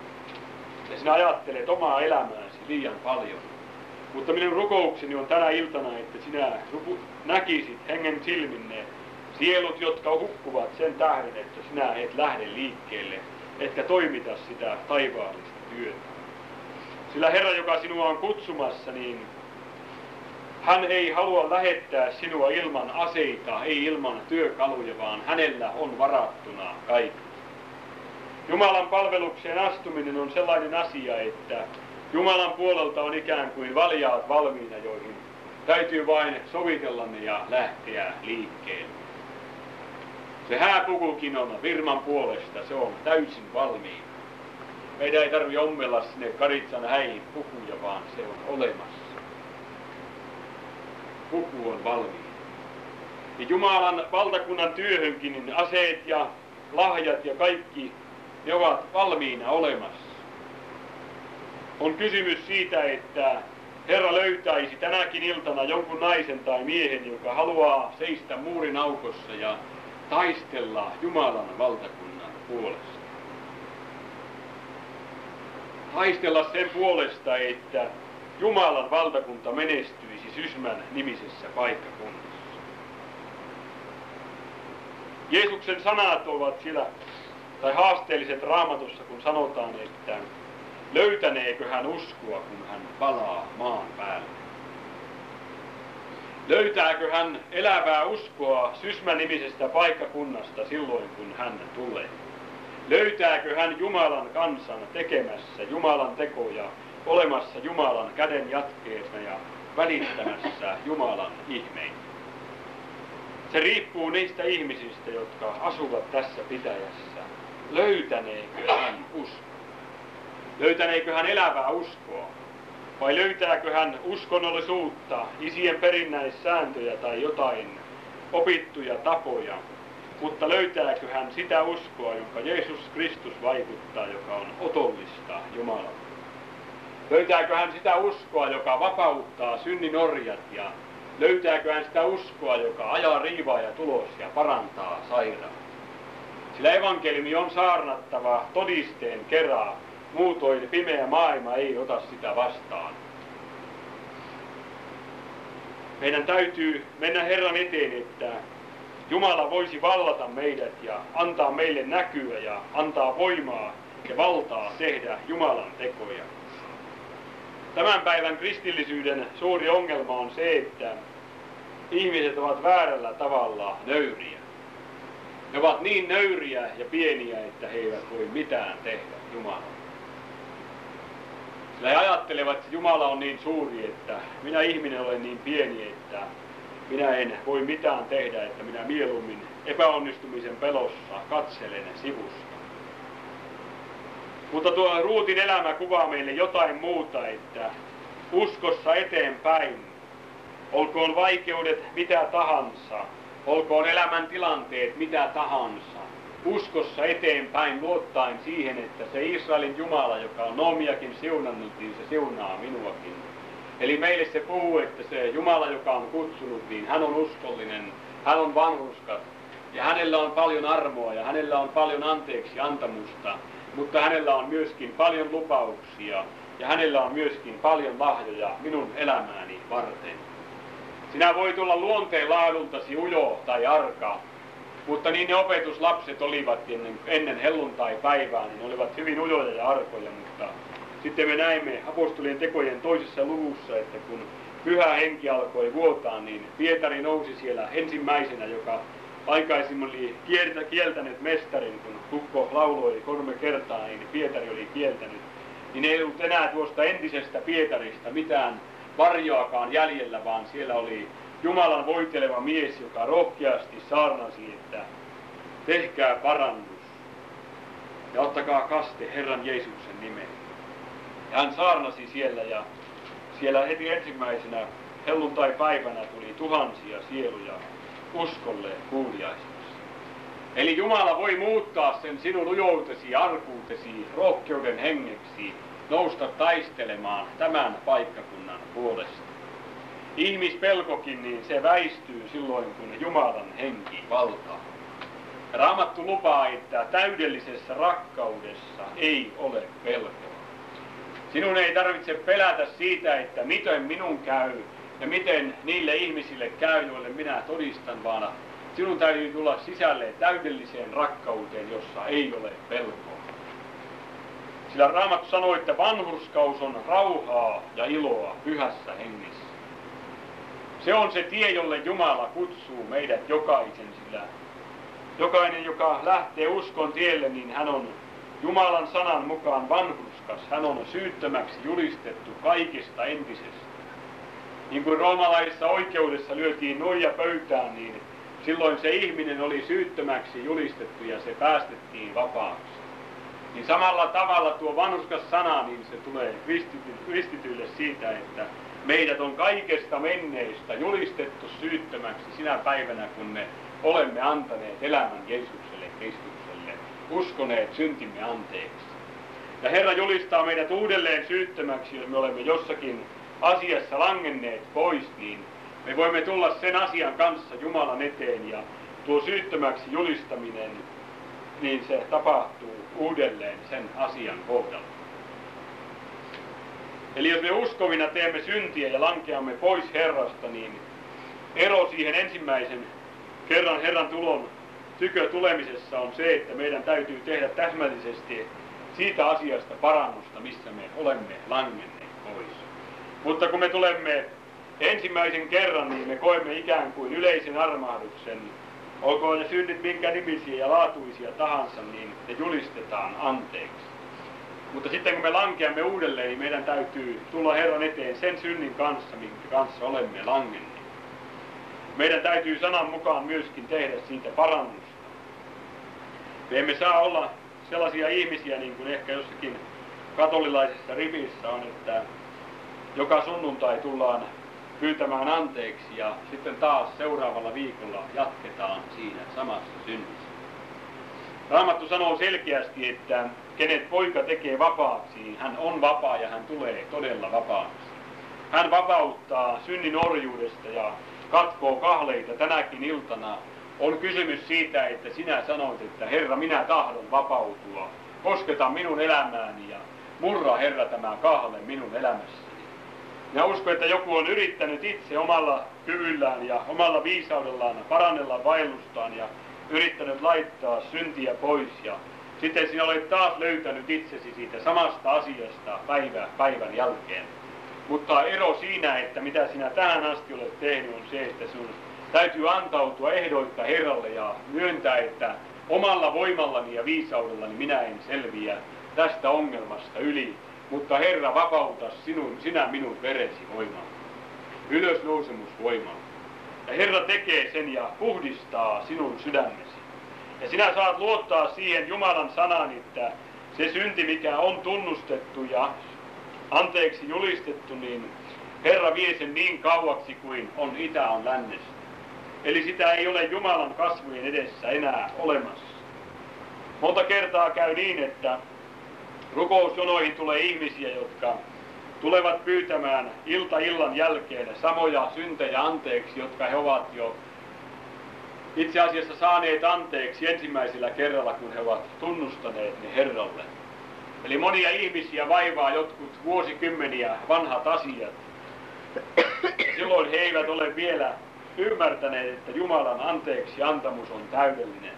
Ja sinä ajattelet omaa elämääsi liian paljon. Mutta minun rukoukseni on tänä iltana, että sinä näkisit hengen silmin ne sielut, jotka hukkuvat sen tähden, että sinä et lähde liikkeelle, etkä toimita sitä taivaallista työtä. Sillä Herra, joka sinua on kutsumassa, niin hän ei halua lähettää sinua ilman aseita, ei ilman työkaluja, vaan hänellä on varattuna kaikki. Jumalan palvelukseen astuminen on sellainen asia, että Jumalan puolelta on ikään kuin valjaat valmiina, joihin täytyy vain sovitella ne ja lähteä liikkeelle. Se hääpukukin on firman puolesta, se on täysin valmiina. Meidän ei tarvitse ommella sinne Karitsan häihin pukuja, vaan se on olemassa. Puku on valmiina. Ja Jumalan valtakunnan työhönkin niin aseet ja lahjat ja kaikki, ne ovat valmiina olemassa. On kysymys siitä, että Herra löytäisi tänäkin iltana jonkun naisen tai miehen, joka haluaa seistä muurin aukossa ja taistella Jumalan valtakunnan puolesta. Taistella sen puolesta, että Jumalan valtakunta menestyisi Sysmän nimisessä paikkakunnassa. Jeesuksen sanat ovat siellä, tai haasteelliset Raamatussa, kun sanotaan, että löytäneekö hän uskoa, kun hän palaa maan päälle? Löytääkö hän elävää uskoa Sysmän nimisestä paikkakunnasta silloin, kun hän tulee? Löytääkö hän Jumalan kansan tekemässä Jumalan tekoja, olemassa Jumalan käden jatkeena ja välittämässä Jumalan ihmeitä? Se riippuu niistä ihmisistä, jotka asuvat tässä pitäjässä. Löytäneekö hän uskoa? Löytäneekö hän elävää uskoa? Vai löytääkö hän uskonnollisuutta, isien perinnäissääntöjä tai jotain opittuja tapoja? Mutta löytääkö hän sitä uskoa, jonka Jeesus Kristus vaikuttaa, joka on otollista Jumalalle? Löytääkö hän sitä uskoa, joka vapauttaa synnin orjat, ja löytääkö hän sitä uskoa, joka ajaa riivaa ja tulos ja parantaa sairaan? Sillä evankeliumi on saarnattava todisteen kerran, muutoin pimeä maailma ei ota sitä vastaan. Meidän täytyy mennä Herran eteen, että Jumala voisi vallata meidät ja antaa meille näkyä ja antaa voimaa ja valtaa tehdä Jumalan tekoja. Tämän päivän kristillisyyden suuri ongelma on se, että ihmiset ovat väärällä tavalla nöyriä. Ne ovat niin nöyriä ja pieniä, että he eivät voi mitään tehdä Jumalalle. Sillä he ajattelevat, että Jumala on niin suuri, että minä ihminen olen niin pieni, että minä en voi mitään tehdä, että minä mieluummin epäonnistumisen pelossa katselen sivusta. Mutta tuo Ruutin elämä kuvaa meille jotain muuta, että uskossa eteenpäin, olkoon vaikeudet mitä tahansa, olkoon elämän tilanteet mitä tahansa, uskossa eteenpäin luottaen siihen, että se Israelin Jumala, joka on Noomiakin siunannut, niin se siunaa minuakin. Eli meille se puhuu, että se Jumala, joka on kutsunut, niin hän on uskollinen, hän on vanhurskas, ja hänellä on paljon armoa, ja hänellä on paljon anteeksi antamusta, mutta hänellä on myöskin paljon lupauksia, ja hänellä on myöskin paljon lahjoja minun elämääni varten. Sinä voit olla luonteen laadultasi ujo tai arka, mutta niin ne opetuslapset olivat ennen helluntai-päivää, niin ne olivat hyvin ujoja ja arkoja, mutta sitten me näimme apostolien tekojen toisessa luvussa, että kun Pyhä Henki alkoi vuotaa, niin Pietari nousi siellä ensimmäisenä, joka aikaisemmin oli kieltänyt mestarin, kun Kukko lauloi 3 kertaa, niin Pietari oli kieltänyt. Niin ei ollut enää tuosta entisestä Pietarista mitään varjoakaan jäljellä, vaan siellä oli Jumalan voiteleva mies, joka rohkeasti saarnasi, että tehkää parannus ja ottakaa kaste Herran Jeesuksen nimeen. Ja hän saarnasi siellä, ja siellä heti ensimmäisenä helluntai-päivänä tuli tuhansia sieluja uskolle kuuliaisiksi. Eli Jumala voi muuttaa sen sinun ujoutesi ja arkuutesi rohkeuden hengeksi, nousta taistelemaan tämän paikkakunnan puolesta. Ihmispelkokin, niin se väistyy silloin, kun Jumalan henki valtaa. Raamattu lupaa, että täydellisessä rakkaudessa ei ole pelkoa. Sinun ei tarvitse pelätä siitä, että miten minun käy ja miten niille ihmisille käy, joille minä todistan, vaan sinun täytyy tulla sisälle täydelliseen rakkauteen, jossa ei ole pelkoa. Sillä Raamattu sanoo, että vanhurskaus on rauhaa ja iloa pyhässä hengessä. Se on se tie, jolle Jumala kutsuu meidät jokaisen, sillä jokainen, joka lähtee uskon tielle, niin hän on Jumalan sanan mukaan vanhurskas. Hän on syyttömäksi julistettu kaikesta entisestä. Niin kuin roomalaisessa oikeudessa lyötiin nuija pöytään, niin silloin se ihminen oli syyttömäksi julistettu ja se päästettiin vapaaksi. Niin samalla tavalla tuo vanhurskas sana, niin se tulee kristityille siitä, että meidät on kaikesta menneistä julistettu syyttömäksi sinä päivänä, kun me olemme antaneet elämän Jeesukselle Kristukselle, uskoneet syntimme anteeksi. Ja Herra julistaa meidät uudelleen syyttömäksi, jos me olemme jossakin asiassa langenneet pois, niin me voimme tulla sen asian kanssa Jumalan eteen, ja tuo syyttömäksi julistaminen, niin se tapahtuu uudelleen sen asian kohdalla. Eli jos me uskovina teemme syntiä ja lankeamme pois Herrasta, niin ero siihen ensimmäisen kerran Herran tulon tykö tulemisessa on se, että meidän täytyy tehdä täsmällisesti siitä asiasta parannusta, missä me olemme langenneet pois. Mutta kun me tulemme ensimmäisen kerran, niin me koemme ikään kuin yleisen armahduksen. Olkoon ne synnit minkä nimisiä ja laatuisia tahansa, niin ne julistetaan anteeksi. Mutta sitten kun me lankeamme uudelleen, niin meidän täytyy tulla Herran eteen sen synnin kanssa, minkä kanssa olemme langenneet. Meidän täytyy sanan mukaan myöskin tehdä siitä parannusta. Me emme saa olla sellaisia ihmisiä, niin kuin ehkä jossakin katolilaisessa rivissä on, että joka sunnuntai tullaan pyytämään anteeksi ja sitten taas seuraavalla viikolla jatketaan siinä samassa synnissä. Raamattu sanoo selkeästi, että kenet poika tekee vapaaksi, niin hän on vapaa ja hän tulee todella vapaaksi. Hän vapauttaa synnin orjuudesta ja katkoo kahleita tänäkin iltana. On kysymys siitä, että sinä sanoit, että Herra, minä tahdon vapautua. Kosketa minun elämääni ja murra, Herra, tämä kahle minun elämässäni. Minä uskon, että joku on yrittänyt itse omalla kyvyllään ja omalla viisaudellaan parannella vaellustaan ja yrittänyt laittaa syntiä pois. Ja sitten sinä olet taas löytänyt itsesi siitä samasta asiasta päivän jälkeen. Mutta ero siinä, että mitä sinä tähän asti olet tehnyt, on se, että sinun täytyy antautua ehdoitta Herralle ja myöntää, että omalla voimallani ja viisaudellani minä en selviä tästä ongelmasta yli. Mutta Herra, vapauta sinä minun veresi voimaan, ylösnousemusvoimaan. Ja Herra tekee sen ja puhdistaa sinun sydämesi. Ja sinä saat luottaa siihen Jumalan sanaan, että se synti, mikä on tunnustettu ja anteeksi julistettu, niin Herra vie sen niin kauaksi kuin on itä on lännestä. Eli sitä ei ole Jumalan kasvojen edessä enää olemassa. Monta kertaa käy niin, että rukousjonoihin tulee ihmisiä, jotka tulevat pyytämään illan jälkeen samoja syntejä anteeksi, jotka he ovat jo itse asiassa saaneet anteeksi ensimmäisellä kerralla, kun he ovat tunnustaneet ne Herralle. Eli monia ihmisiä vaivaa jotkut vuosikymmeniä vanhat asiat. Silloin he eivät ole vielä ymmärtäneet, että Jumalan anteeksi antamus on täydellinen.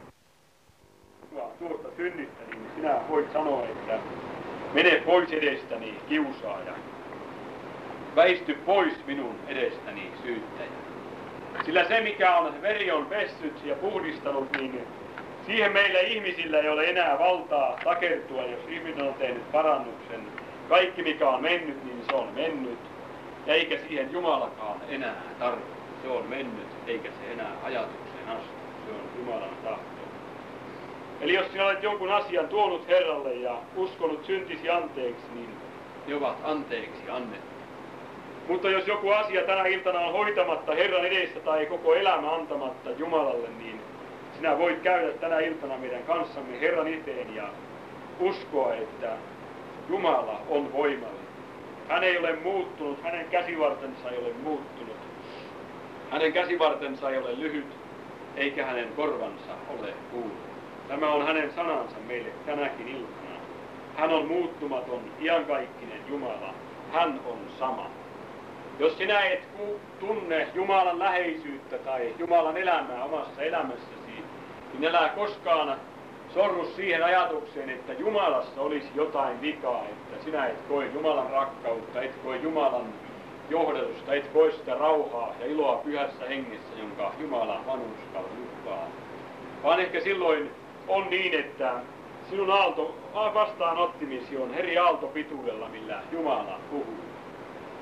Tuosta synnistä, niin sinä voit sanoa, että mene pois edestäni, kiusaaja. Väisty pois minun edestäni, syyttäjä. Sillä se, mikä on veri on pessyt ja puhdistanut, niin siihen meillä ihmisillä ei ole enää valtaa takertua, jos ihminen on tehnyt parannuksen. Kaikki, mikä on mennyt, niin se on mennyt. Eikä siihen Jumalakaan enää tarvitse. Se on mennyt, eikä se enää ajatukseen astu. Se on Jumalan tahto. Eli jos sinä olet jonkun asian tuonut Herralle ja uskonut syntisi anteeksi, niin ne ovat anteeksi annettu. Mutta jos joku asia tänä iltana on hoitamatta Herran edessä tai koko elämä antamatta Jumalalle, niin sinä voit käydä tänä iltana meidän kanssamme Herran eteen ja uskoa, että Jumala on voimallinen. Hän ei ole muuttunut, hänen käsivartensa ei ole muuttunut. Hänen käsivartensa ei ole lyhyt, eikä hänen korvansa ole kuulu. Tämä on hänen sanansa meille tänäkin iltana. Hän on muuttumaton, iankaikkinen Jumala. Hän on sama. Jos sinä et tunne Jumalan läheisyyttä tai Jumalan elämää omassa elämässäsi, niin älä koskaan sorru siihen ajatukseen, että Jumalassa olisi jotain vikaa, että sinä et koe Jumalan rakkautta, et koe Jumalan johdatusta, et koe sitä rauhaa ja iloa pyhässä hengessä, jonka Jumala vanhurskalle lupaa. Vaan ehkä silloin on niin, että sinun vastaanottimisi on eri aaltopituudella, millä Jumala puhuu.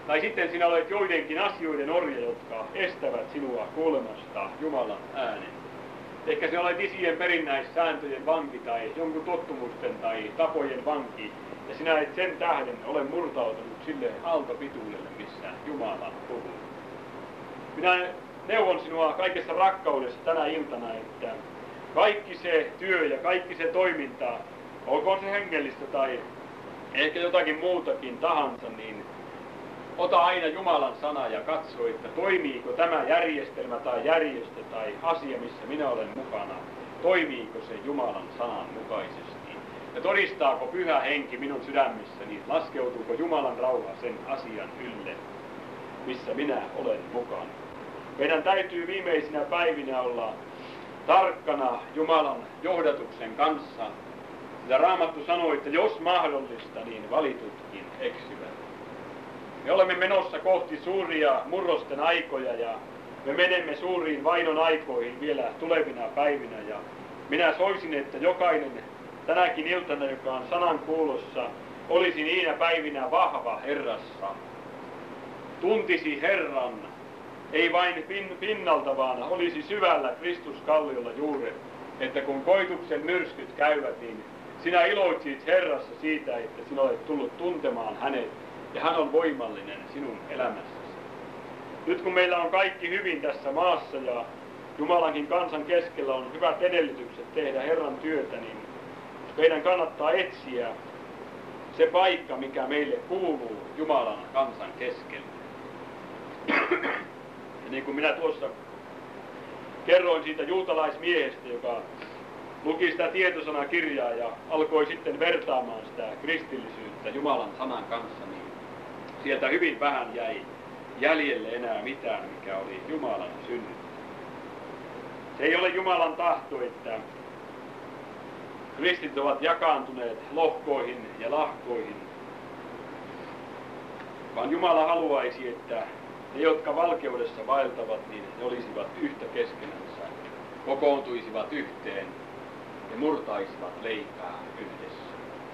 Tai sitten sinä olet joidenkin asioiden orja, jotka estävät sinua kuulemasta Jumalan äänen. Ehkä sinä olet isien perinnäissääntöjen vanki tai jonkun tottumusten tai tapojen vanki, ja sinä et sen tähden ole murtautunut sille aaltopituudelle, missä Jumala puhuu. Minä neuvon sinua kaikessa rakkaudessa tänä iltana, että kaikki se työ ja kaikki se toiminta, olkoon se hengellistä tai ehkä jotakin muutakin tahansa, niin ota aina Jumalan sana ja katso, että toimiiko tämä järjestelmä tai järjestö tai asia, missä minä olen mukana, toimiiko se Jumalan sanan mukaisesti. Ja todistaako Pyhä Henki minun sydämessäni, laskeutuuko Jumalan rauha sen asian ylle, missä minä olen mukana. Meidän täytyy viimeisinä päivinä olla tarkkana Jumalan johdatuksen kanssa. Ja Raamattu sanoi, että jos mahdollista, niin valitutkin eksyvät. Me olemme menossa kohti suuria murrosten aikoja ja me menemme suuriin vainon aikoihin vielä tulevina päivinä. Ja minä soisin, että jokainen tänäkin iltana, joka on sanan kuulossa, olisi niinä päivinä vahva Herrassa. Tuntisi Herran, ei vain pinnalta, vaan olisi syvällä Kristuskalliolla juuret, että kun koituksen myrskyt käyvät, niin sinä iloitsit Herrassa siitä, että sinä olet tullut tuntemaan hänet, ja hän on voimallinen sinun elämässäsi. Nyt kun meillä on kaikki hyvin tässä maassa ja Jumalankin kansan keskellä on hyvät edellytykset tehdä Herran työtä, niin meidän kannattaa etsiä se paikka, mikä meille kuuluu Jumalan kansan keskellä. Ja niin kuin minä tuossa kerroin siitä juutalaismiehestä, joka luki sitä tietosanakirjaa ja alkoi sitten vertaamaan sitä kristillisyyttä Jumalan sanan kanssa, niin sieltä hyvin vähän jäi jäljelle enää mitään, mikä oli Jumalan synnyttämä. Se ei ole Jumalan tahto, että kristit ovat jakaantuneet lohkoihin ja lahkoihin, vaan Jumala haluaisi, että ne, jotka valkeudessa vaeltavat, niin ne olisivat yhtä keskenänsä, kokoontuisivat yhteen ja murtaisivat leipää yhdessä.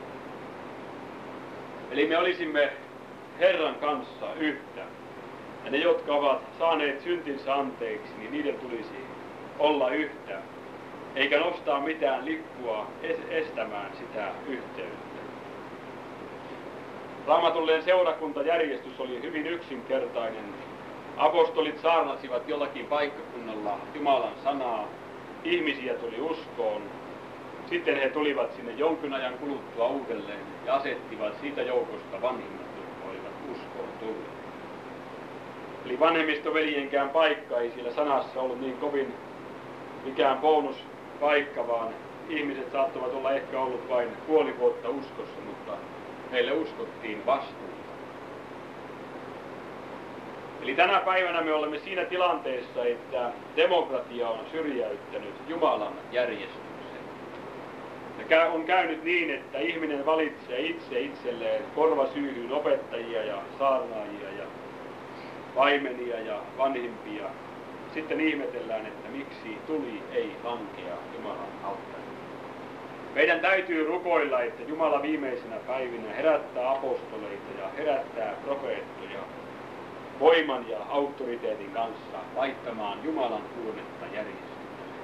Eli me olisimme Herran kanssa yhtä. Ja ne, jotka ovat saaneet syntinsä anteeksi, niin niiden tulisi olla yhtä, eikä nostaa mitään lippua estämään sitä yhteyttä. Raamatulleen seurakuntajärjestys oli hyvin yksinkertainen. Apostolit saarnasivat jollakin paikkakunnalla Jumalan sanaa, ihmisiä tuli uskoon. Sitten he tulivat sinne jonkin ajan kuluttua uudelleen ja asettivat siitä joukosta vanhimmat, jotka olivat uskoon tulleet. Eli vanhemmistoveljenkään paikka ei siellä sanassa ollut niin kovin mikään bonuspaikka, vaan ihmiset saattavat olla ehkä ollut vain puoli vuotta uskossa, mutta heille uskottiin vastuuta. Eli tänä päivänä me olemme siinä tilanteessa, että demokratia on syrjäyttänyt Jumalan järjestyksen. Ja on käynyt niin, että ihminen valitsee itse itselleen korvasyyhyyn opettajia ja saarnaajia ja paimenia ja vanhimpia. Sitten ihmetellään, että miksi tuli ei lankea Jumalan alttariin. Meidän täytyy rukoilla, että Jumala viimeisenä päivinä herättää apostoleita ja herättää profeettoja voiman ja auktoriteetin kanssa laittamaan Jumalan huonetta järjestykseen.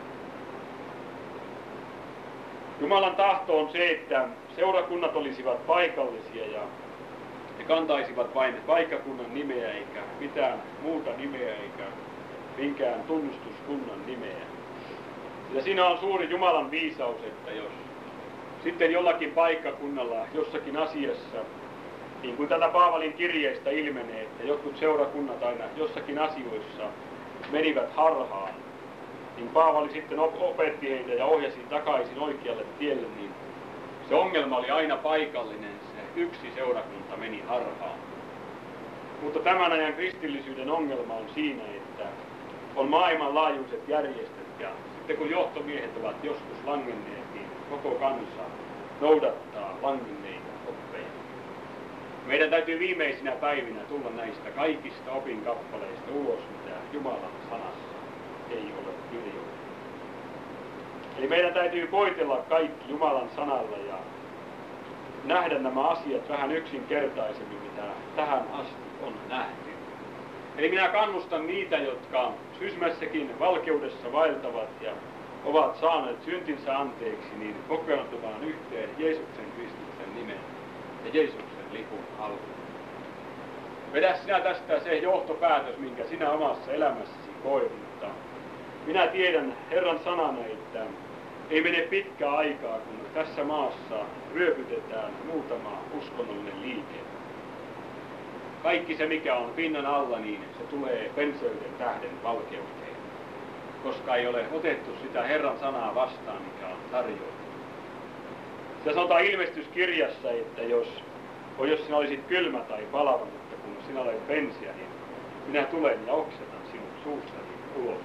Jumalan tahto on se, että seurakunnat olisivat paikallisia ja ne kantaisivat vain paikkakunnan nimeä eikä mitään muuta nimeä eikä minkään tunnustuskunnan nimeä. Ja siinä on suuri Jumalan viisaus, että jos sitten jollakin paikkakunnalla, jossakin asiassa, niin kuin tätä Paavalin kirjeestä ilmenee, että jotkut seurakunnat aina jossakin asioissa menivät harhaan, niin Paavali sitten opetti heitä ja ohjasi takaisin oikealle tielle, niin se ongelma oli aina paikallinen, se yksi seurakunta meni harhaan. Mutta tämän ajan kristillisyyden ongelma on siinä, että on maailmanlaajuiset järjestöt ja sitten kun johtomiehet ovat joskus langenneet, niin koko kansa noudattaa langenneita oppeja. Meidän täytyy viimeisinä päivinä tulla näistä kaikista opinkappaleista ulos, mitä Jumalan sanassa ei ole kirjoitettu. Eli meidän täytyy koetella kaikki Jumalan sanalla ja nähdä nämä asiat vähän yksinkertaisemmin, mitä tähän asti on nähty. Eli minä kannustan niitä, jotka sysmässäkin valkeudessa vaeltavat ja ovat saaneet syntinsä anteeksi, niin kokoontumaan yhteen Jeesuksen Kristuksen nimen ja Jeesuksen lipun alla. Vedä sinä tästä se johtopäätös, minkä sinä omassa elämässäsi koet, mutta minä tiedän Herran sanana, että ei mene pitkää aikaa, kun tässä maassa ryöpytetään muutama uskonnollinen liike. Kaikki se, mikä on pinnan alla, niin se tulee penseyden tähden valkeuteen, koska ei ole otettu sitä Herran sanaa vastaan, mikä on tarjottu. Se sanotaan ilmestyskirjassa, että jos sinä olisit kylmä tai palava, mutta kun sinä olet pensiä, niin minä tulen ja oksetan sinun suustani ulos.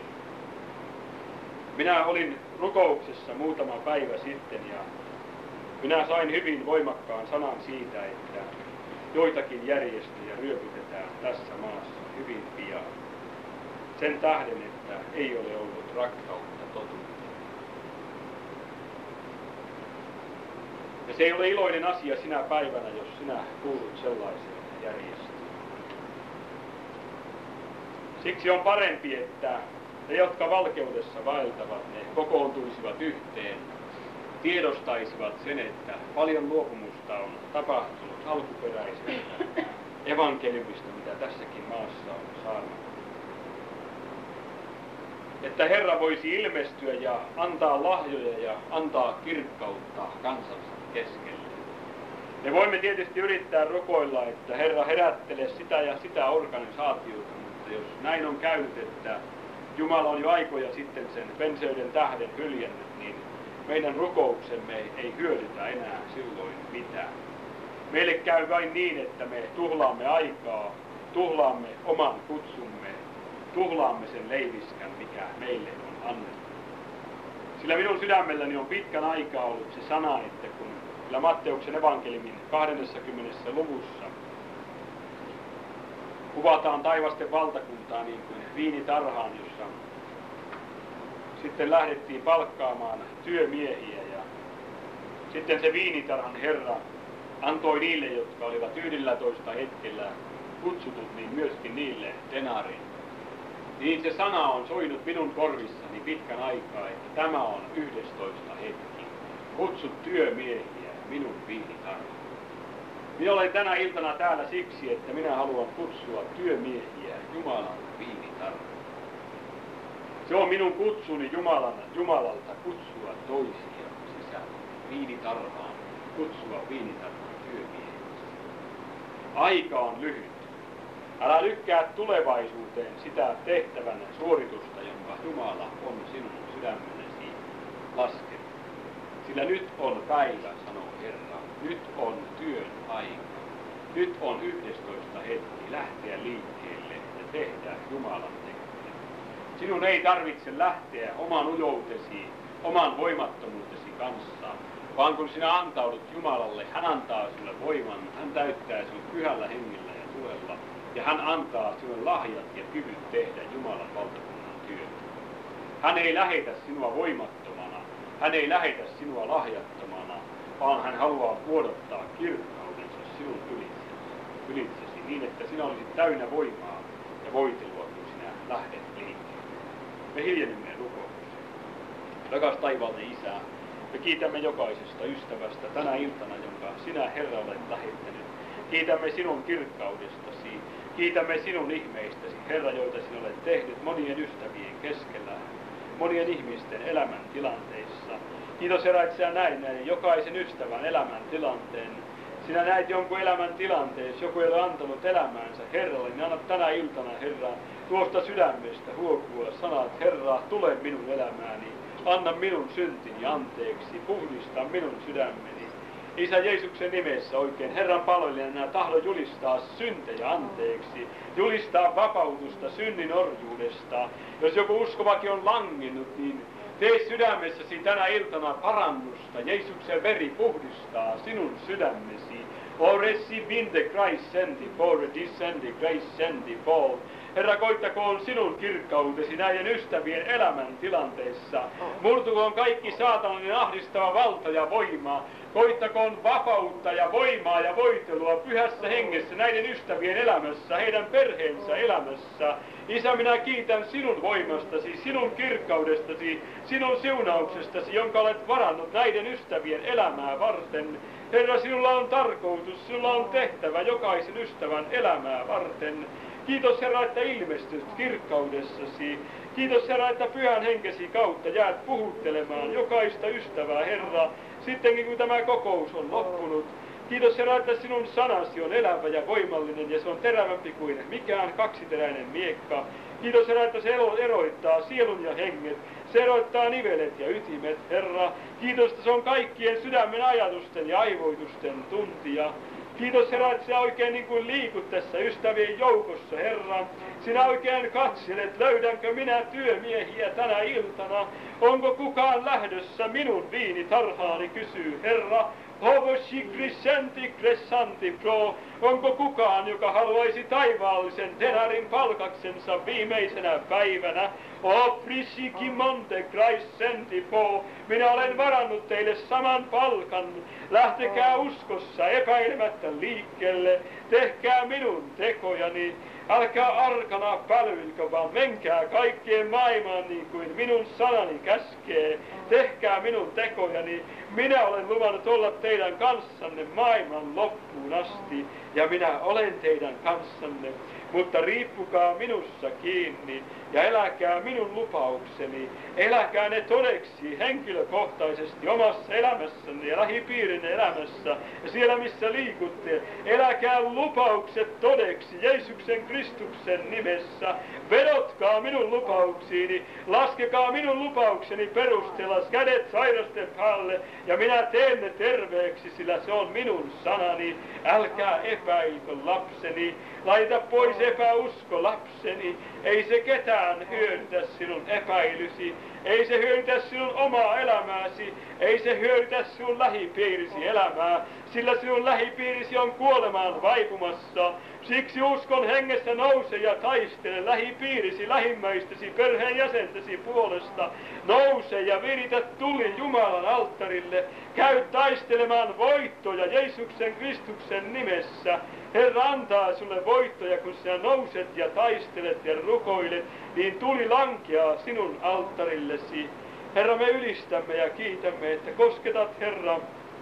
Minä olin rukouksessa muutama päivä sitten ja minä sain hyvin voimakkaan sanan siitä, että joitakin järjestöjä ryöpytetään tässä maassa hyvin pian. Sen tähden, että ei ole ollut rakkautta totuuteen. Ja se ei ole iloinen asia sinä päivänä, jos sinä kuulut sellaiseen järjestöön. Siksi on parempi, että ne, jotka valkeudessa vaeltavat, ne kokoontuisivat yhteen, tiedostaisivat sen, että paljon luopumusta on tapahtunut alkuperäisestä evankeliumista, mitä tässäkin maassa on saanut. Että Herra voisi ilmestyä ja antaa lahjoja ja antaa kirkkautta kansansa keskelle. Me voimme tietysti yrittää rukoilla, että Herra herättelee sitä ja sitä organisaatiota, mutta jos näin on käynyt, että Jumala on jo aikoja sitten sen penseyden tähden hyljännyt, niin meidän rukouksemme ei hyödytä enää silloin mitään. Meille käy vain niin, että me tuhlaamme aikaa, tuhlaamme oman kutsumme, tuhlaamme sen leiviskän, mikä meille on annettu. Sillä minun sydämelläni on pitkän aikaa ollut se sana, että kun sillä Matteuksen evankeliumin 20. luvussa kuvataan taivasten valtakuntaa niin kuin viinitarhaan, jossa sitten lähdettiin palkkaamaan työmiehiä ja sitten se viinitarhan herra antoi niille, jotka olivat 11 hetkellä kutsutut, niin myöskin niille denaarin. Niin se sana on soinut minun korvissani pitkän aikaa, että tämä on 11 hetki. Kutsut työmiehiä minun viinitarhaan. Minä olen tänä iltana täällä siksi, että minä haluan kutsua työmiehiä Jumalan viinitarhaan. Se on minun kutsuni Jumalalta kutsua toisia sisään viinitarhaan, kutsua viinitarhaan työmiehiksi. Aika on lyhyt. Älä lykkää tulevaisuuteen sitä tehtävän suoritusta, jonka Jumala on sinun sydämenesi laskenut. Sillä nyt on päivä, sanoo Herra. Nyt on työn aika. Nyt on 11 hetki lähteä liikkeelle ja tehdä Jumalan tekemistä. Sinun ei tarvitse lähteä oman ujoutesi, oman voimattomuutesi kanssa, vaan kun sinä antaudut Jumalalle, hän antaa sinulle voiman, hän täyttää sinut pyhällä hengellä ja tulella, ja hän antaa sinulle lahjat ja kyvyt tehdä Jumalan valtakunnan työtä. Hän ei lähetä sinua voimattomana, hän ei lähetä sinua lahjattomana, vaan hän haluaa vuodattaa kirkkaudensa sinun ylitsesi niin, että sinä olisit täynnä voimaa ja voitelua, kun sinä lähdet liikkeelle. Me hiljennymme rukoukseen. Rakas taivaallinen Isä, me kiitämme jokaisesta ystävästä tänä iltana, jonka sinä, Herra, olet lähettänyt. Kiitämme sinun kirkkaudestasi, kiitämme sinun ihmeistäsi, Herra, joita sinä olet tehnyt monien ystävien keskellä, monien ihmisten elämäntilanteissa. Kiitos, Herra, että sinä näit näin jokaisen ystävän elämäntilanteen. Sinä näit jonkun elämäntilanteessa, joku ei ole antanut elämäänsä Herralle, niin anna tänä iltana, Herra, tuosta sydämestä huokua sanat, Herra, tule minun elämääni, anna minun syntini anteeksi, puhdista minun sydämeni. Isä Jeesuksen nimessä oikein Herran palvelijana tahdon julistaa syntejä anteeksi, julistaa vapautusta synnin orjuudesta. Jos joku uskovakin on langinnut, niin tee sydämessäsi tänä iltana parannusta. Jeesuksen veri puhdistaa sinun sydämesi. O receive in the Christ sendi, for descendi, grace sendi, for Herra, koittakoon sinun kirkkautesi näiden ystävien elämän tilanteissa. Murtukoon kaikki saatanallinen ahdistava valta ja voima. Koittakoon vapautta ja voimaa ja voitelua pyhässä hengessä näiden ystävien elämässä, heidän perheensä elämässä. Isä, minä kiitän sinun voimastasi, sinun kirkkaudestasi, sinun siunauksestasi, jonka olet varannut näiden ystävien elämää varten. Herra, sinulla on tarkoitus, sinulla on tehtävä jokaisen ystävän elämää varten. Kiitos, Herra, että ilmestyt kirkkaudessasi. Kiitos, Herra, että pyhän henkesi kautta jäät puhuttelemaan jokaista ystävää, Herra, sittenkin kun tämä kokous on loppunut. Kiitos, Herra, että sinun sanasi on elävä ja voimallinen ja se on terävämpi kuin mikään kaksiteräinen miekka. Kiitos, Herra, että se eroittaa sielun ja henget. Se eroittaa nivelet ja ytimet, Herra. Kiitos, että se on kaikkien sydämen ajatusten ja aivoitusten tuntija. Kiitos, Herra, että sinä oikein niin kuin liikut tässä ystävien joukossa, Herra. Sinä oikein katselet, löydänkö minä työmiehiä tänä iltana. Onko kukaan lähdössä minun viinitarhaani, kysyy Herra. Hovosi crescenti cressanti pro. Onko kukaan, joka haluaisi taivaallisen denarin palkaksensa viimeisenä päivänä? O prisiki monte crescenti po. Minä olen varannut teille saman palkan. Lähtekää uskossa epäilemättä liikkeelle. Tehkää minun tekojani. Älkää arkana pälvilkö, vaan menkää kaikkeen maailmaan niin kuin minun sanani käskee. Tehkää minun tekojani. Minä olen luvannut olla teidän kanssanne maailman loppuun asti, ja minä olen teidän kanssanne. Mutta riippukaa minussa kiinni, ja eläkää minun lupaukseni. Eläkää ne todeksi henkilökohtaisesti omassa elämässänne ja lähipiirinne elämässä, ja siellä missä liikutte. Eläkää lupaukset todeksi Jeesuksen Kristuksen nimessä. Vedotkaa minun lupauksiini, laskekaa minun lupaukseni perusteella kädet sairasten päälle, ja minä teen ne terveeksi, sillä se on minun sanani. Älkää epäilkö, lapseni, laita pois epäusko, lapseni. Ei se ketään hyödytä sinun epäilysi, ei se hyödytä sinun omaa elämääsi, ei se hyödytä sinun lähipiirisi elämää, sillä sinun lähipiirisi on kuolemaan vaipumassa. Siksi uskon hengessä nouse ja taistele lähipiirisi, lähimmäistäsi, perheenjäsentäsi puolesta. Nouse ja viritä tuli Jumalan alttarille. Käy taistelemaan voittoja Jeesuksen Kristuksen nimessä. Herra antaa sulle voittoja, kun sinä nouset ja taistelet ja rukoilet, niin tuli lankeaa sinun alttarillesi. Herra, me ylistämme ja kiitämme, että kosketat, Herra,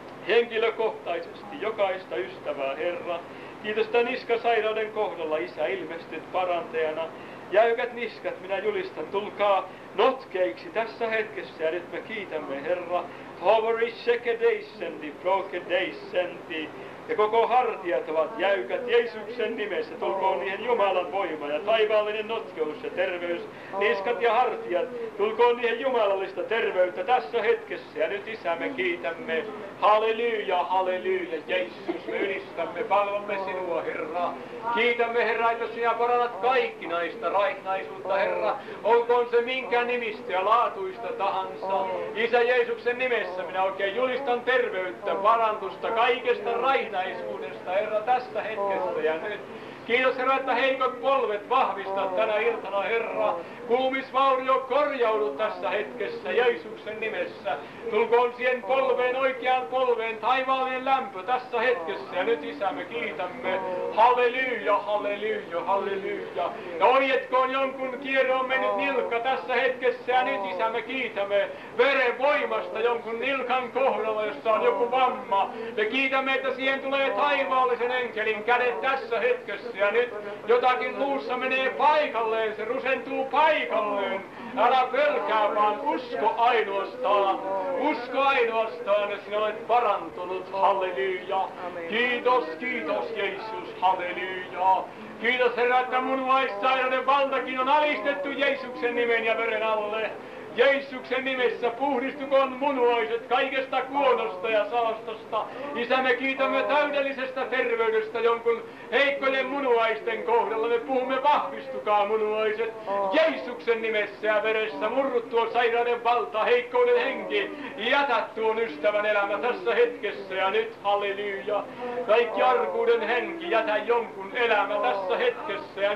henkilökohtaisesti jokaista ystävää, Herra. Kiitos tämän niskasairauden kohdalla, Isä, ilmestyt parantajana. Jäykät niskat minä julistan, tulkaa notkeiksi tässä hetkessä, ja nyt me kiitämme, Herra. Hoveri sekedeisendi, prokedeisendi. Ja koko hartiat ovat jäykät Jeesuksen nimessä. Tulkoon niihin Jumalan voima ja taivaallinen notkeus ja terveys. Niskat ja hartiat, tulkoon niihin jumalallista terveyttä tässä hetkessä. Ja nyt, Isä, me kiitämme. Halleluja, halleluja, Jeesus, me ylistämme, palvomme sinua, Herra. Kiitämme, Herra, että sinä parannat kaikkinaista raihnaisuutta, Herra. Olkoon se minkä nimistä ja laatuista tahansa. Isä, Jeesuksen nimessä minä oikein julistan terveyttä, parantusta, kaikesta raihnaisuudesta, Herra, tästä hetkestä ja nyt. Kiitos, Herra, että heikot polvet vahvistat tänä iltana, Herra. Kuumisvaurio korjaudu tässä hetkessä Jeesuksen nimessä. Tulkoon siihen polveen, oikeaan polveen, taivaallinen lämpö tässä hetkessä. Ja nyt, Isä, me kiitämme. Halleluja, halleluja, halleluja. Ja ojetkoon jonkun kierroon mennyt nilkka tässä hetkessä. Ja nyt, Isä, me kiitämme veren voimasta jonkun nilkan kohdalla, jossa on joku vamma. Me kiitämme, että siihen tulee taivaallisen enkelin kädet tässä hetkessä. Ja nyt jotakin luussa menee paikalleen, se rusentuu paikalleen. Älä pelkää, vaan usko ainoastaan. Usko ainoastaan, ja sinä olet parantunut. Halleluja. Kiitos, kiitos Jeesus. Halleluja. Kiitos, Herra, että munuaissairauden valtakin on alistettu Jeesuksen nimen ja veren alle. Jeesuksen nimessä puhdistukoon munuaiset kaikesta kuonosta ja saastosta. Isä, me kiitämme täydellisestä terveydestä jonkun heikkojen munuaisten kohdalla. Me puhumme, vahvistukaa munuaiset. Jeesuksen nimessä ja veressä murru tuo sairauden valta, heikkouden henki. Jätä tuon ystävän elämä tässä hetkessä ja nyt, halleluja. Kaikki arkuuden henki, jätä jonkun elämä tässä hetkessä ja nyt.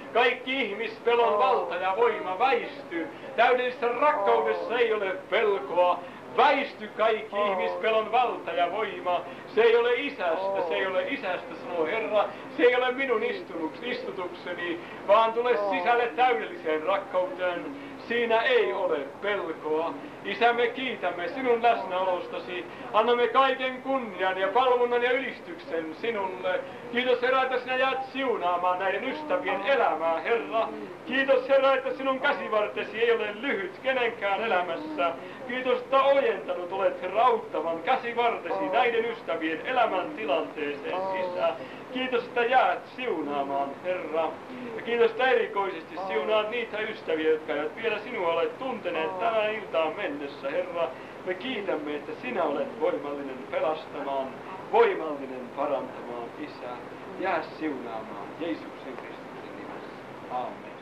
Kaikki ihmispelon valta ja voima väisty. Täydellisessä rakkaudessa ei ole pelkoa. Väisty kaikki ihmispelon valta ja voima. Se ei ole isästä, sanoo Herra. Se ei ole minun istutukseni, vaan tule sisälle täydelliseen rakkauteen. Siinä ei ole pelkoa. Isä, me kiitämme sinun läsnäolostasi. Annamme kaiken kunnian ja palvonnan ja ylistyksen sinulle. Kiitos Herra, että sinä jäät siunaamaan näiden ystävien elämää, Herra. Kiitos Herra, että sinun käsivartesi ei ole lyhyt kenenkään elämässä. Kiitos, että ojentanut olet Herra auttavan käsivartesi näiden ystävien elämän tilanteeseen, Isä. Kiitos, että jäät siunaamaan, Herra. Ja kiitos, että erikoisesti siunaat niitä ystäviä, jotka eivät vielä sinua ole tunteneet tänään iltaan mennessä, Herra. Me kiitämme, että sinä olet voimallinen pelastamaan, voimallinen parantamaan, Isä. Jää siunaamaan Jeesuksen Kristuksen nimessä. Aamen.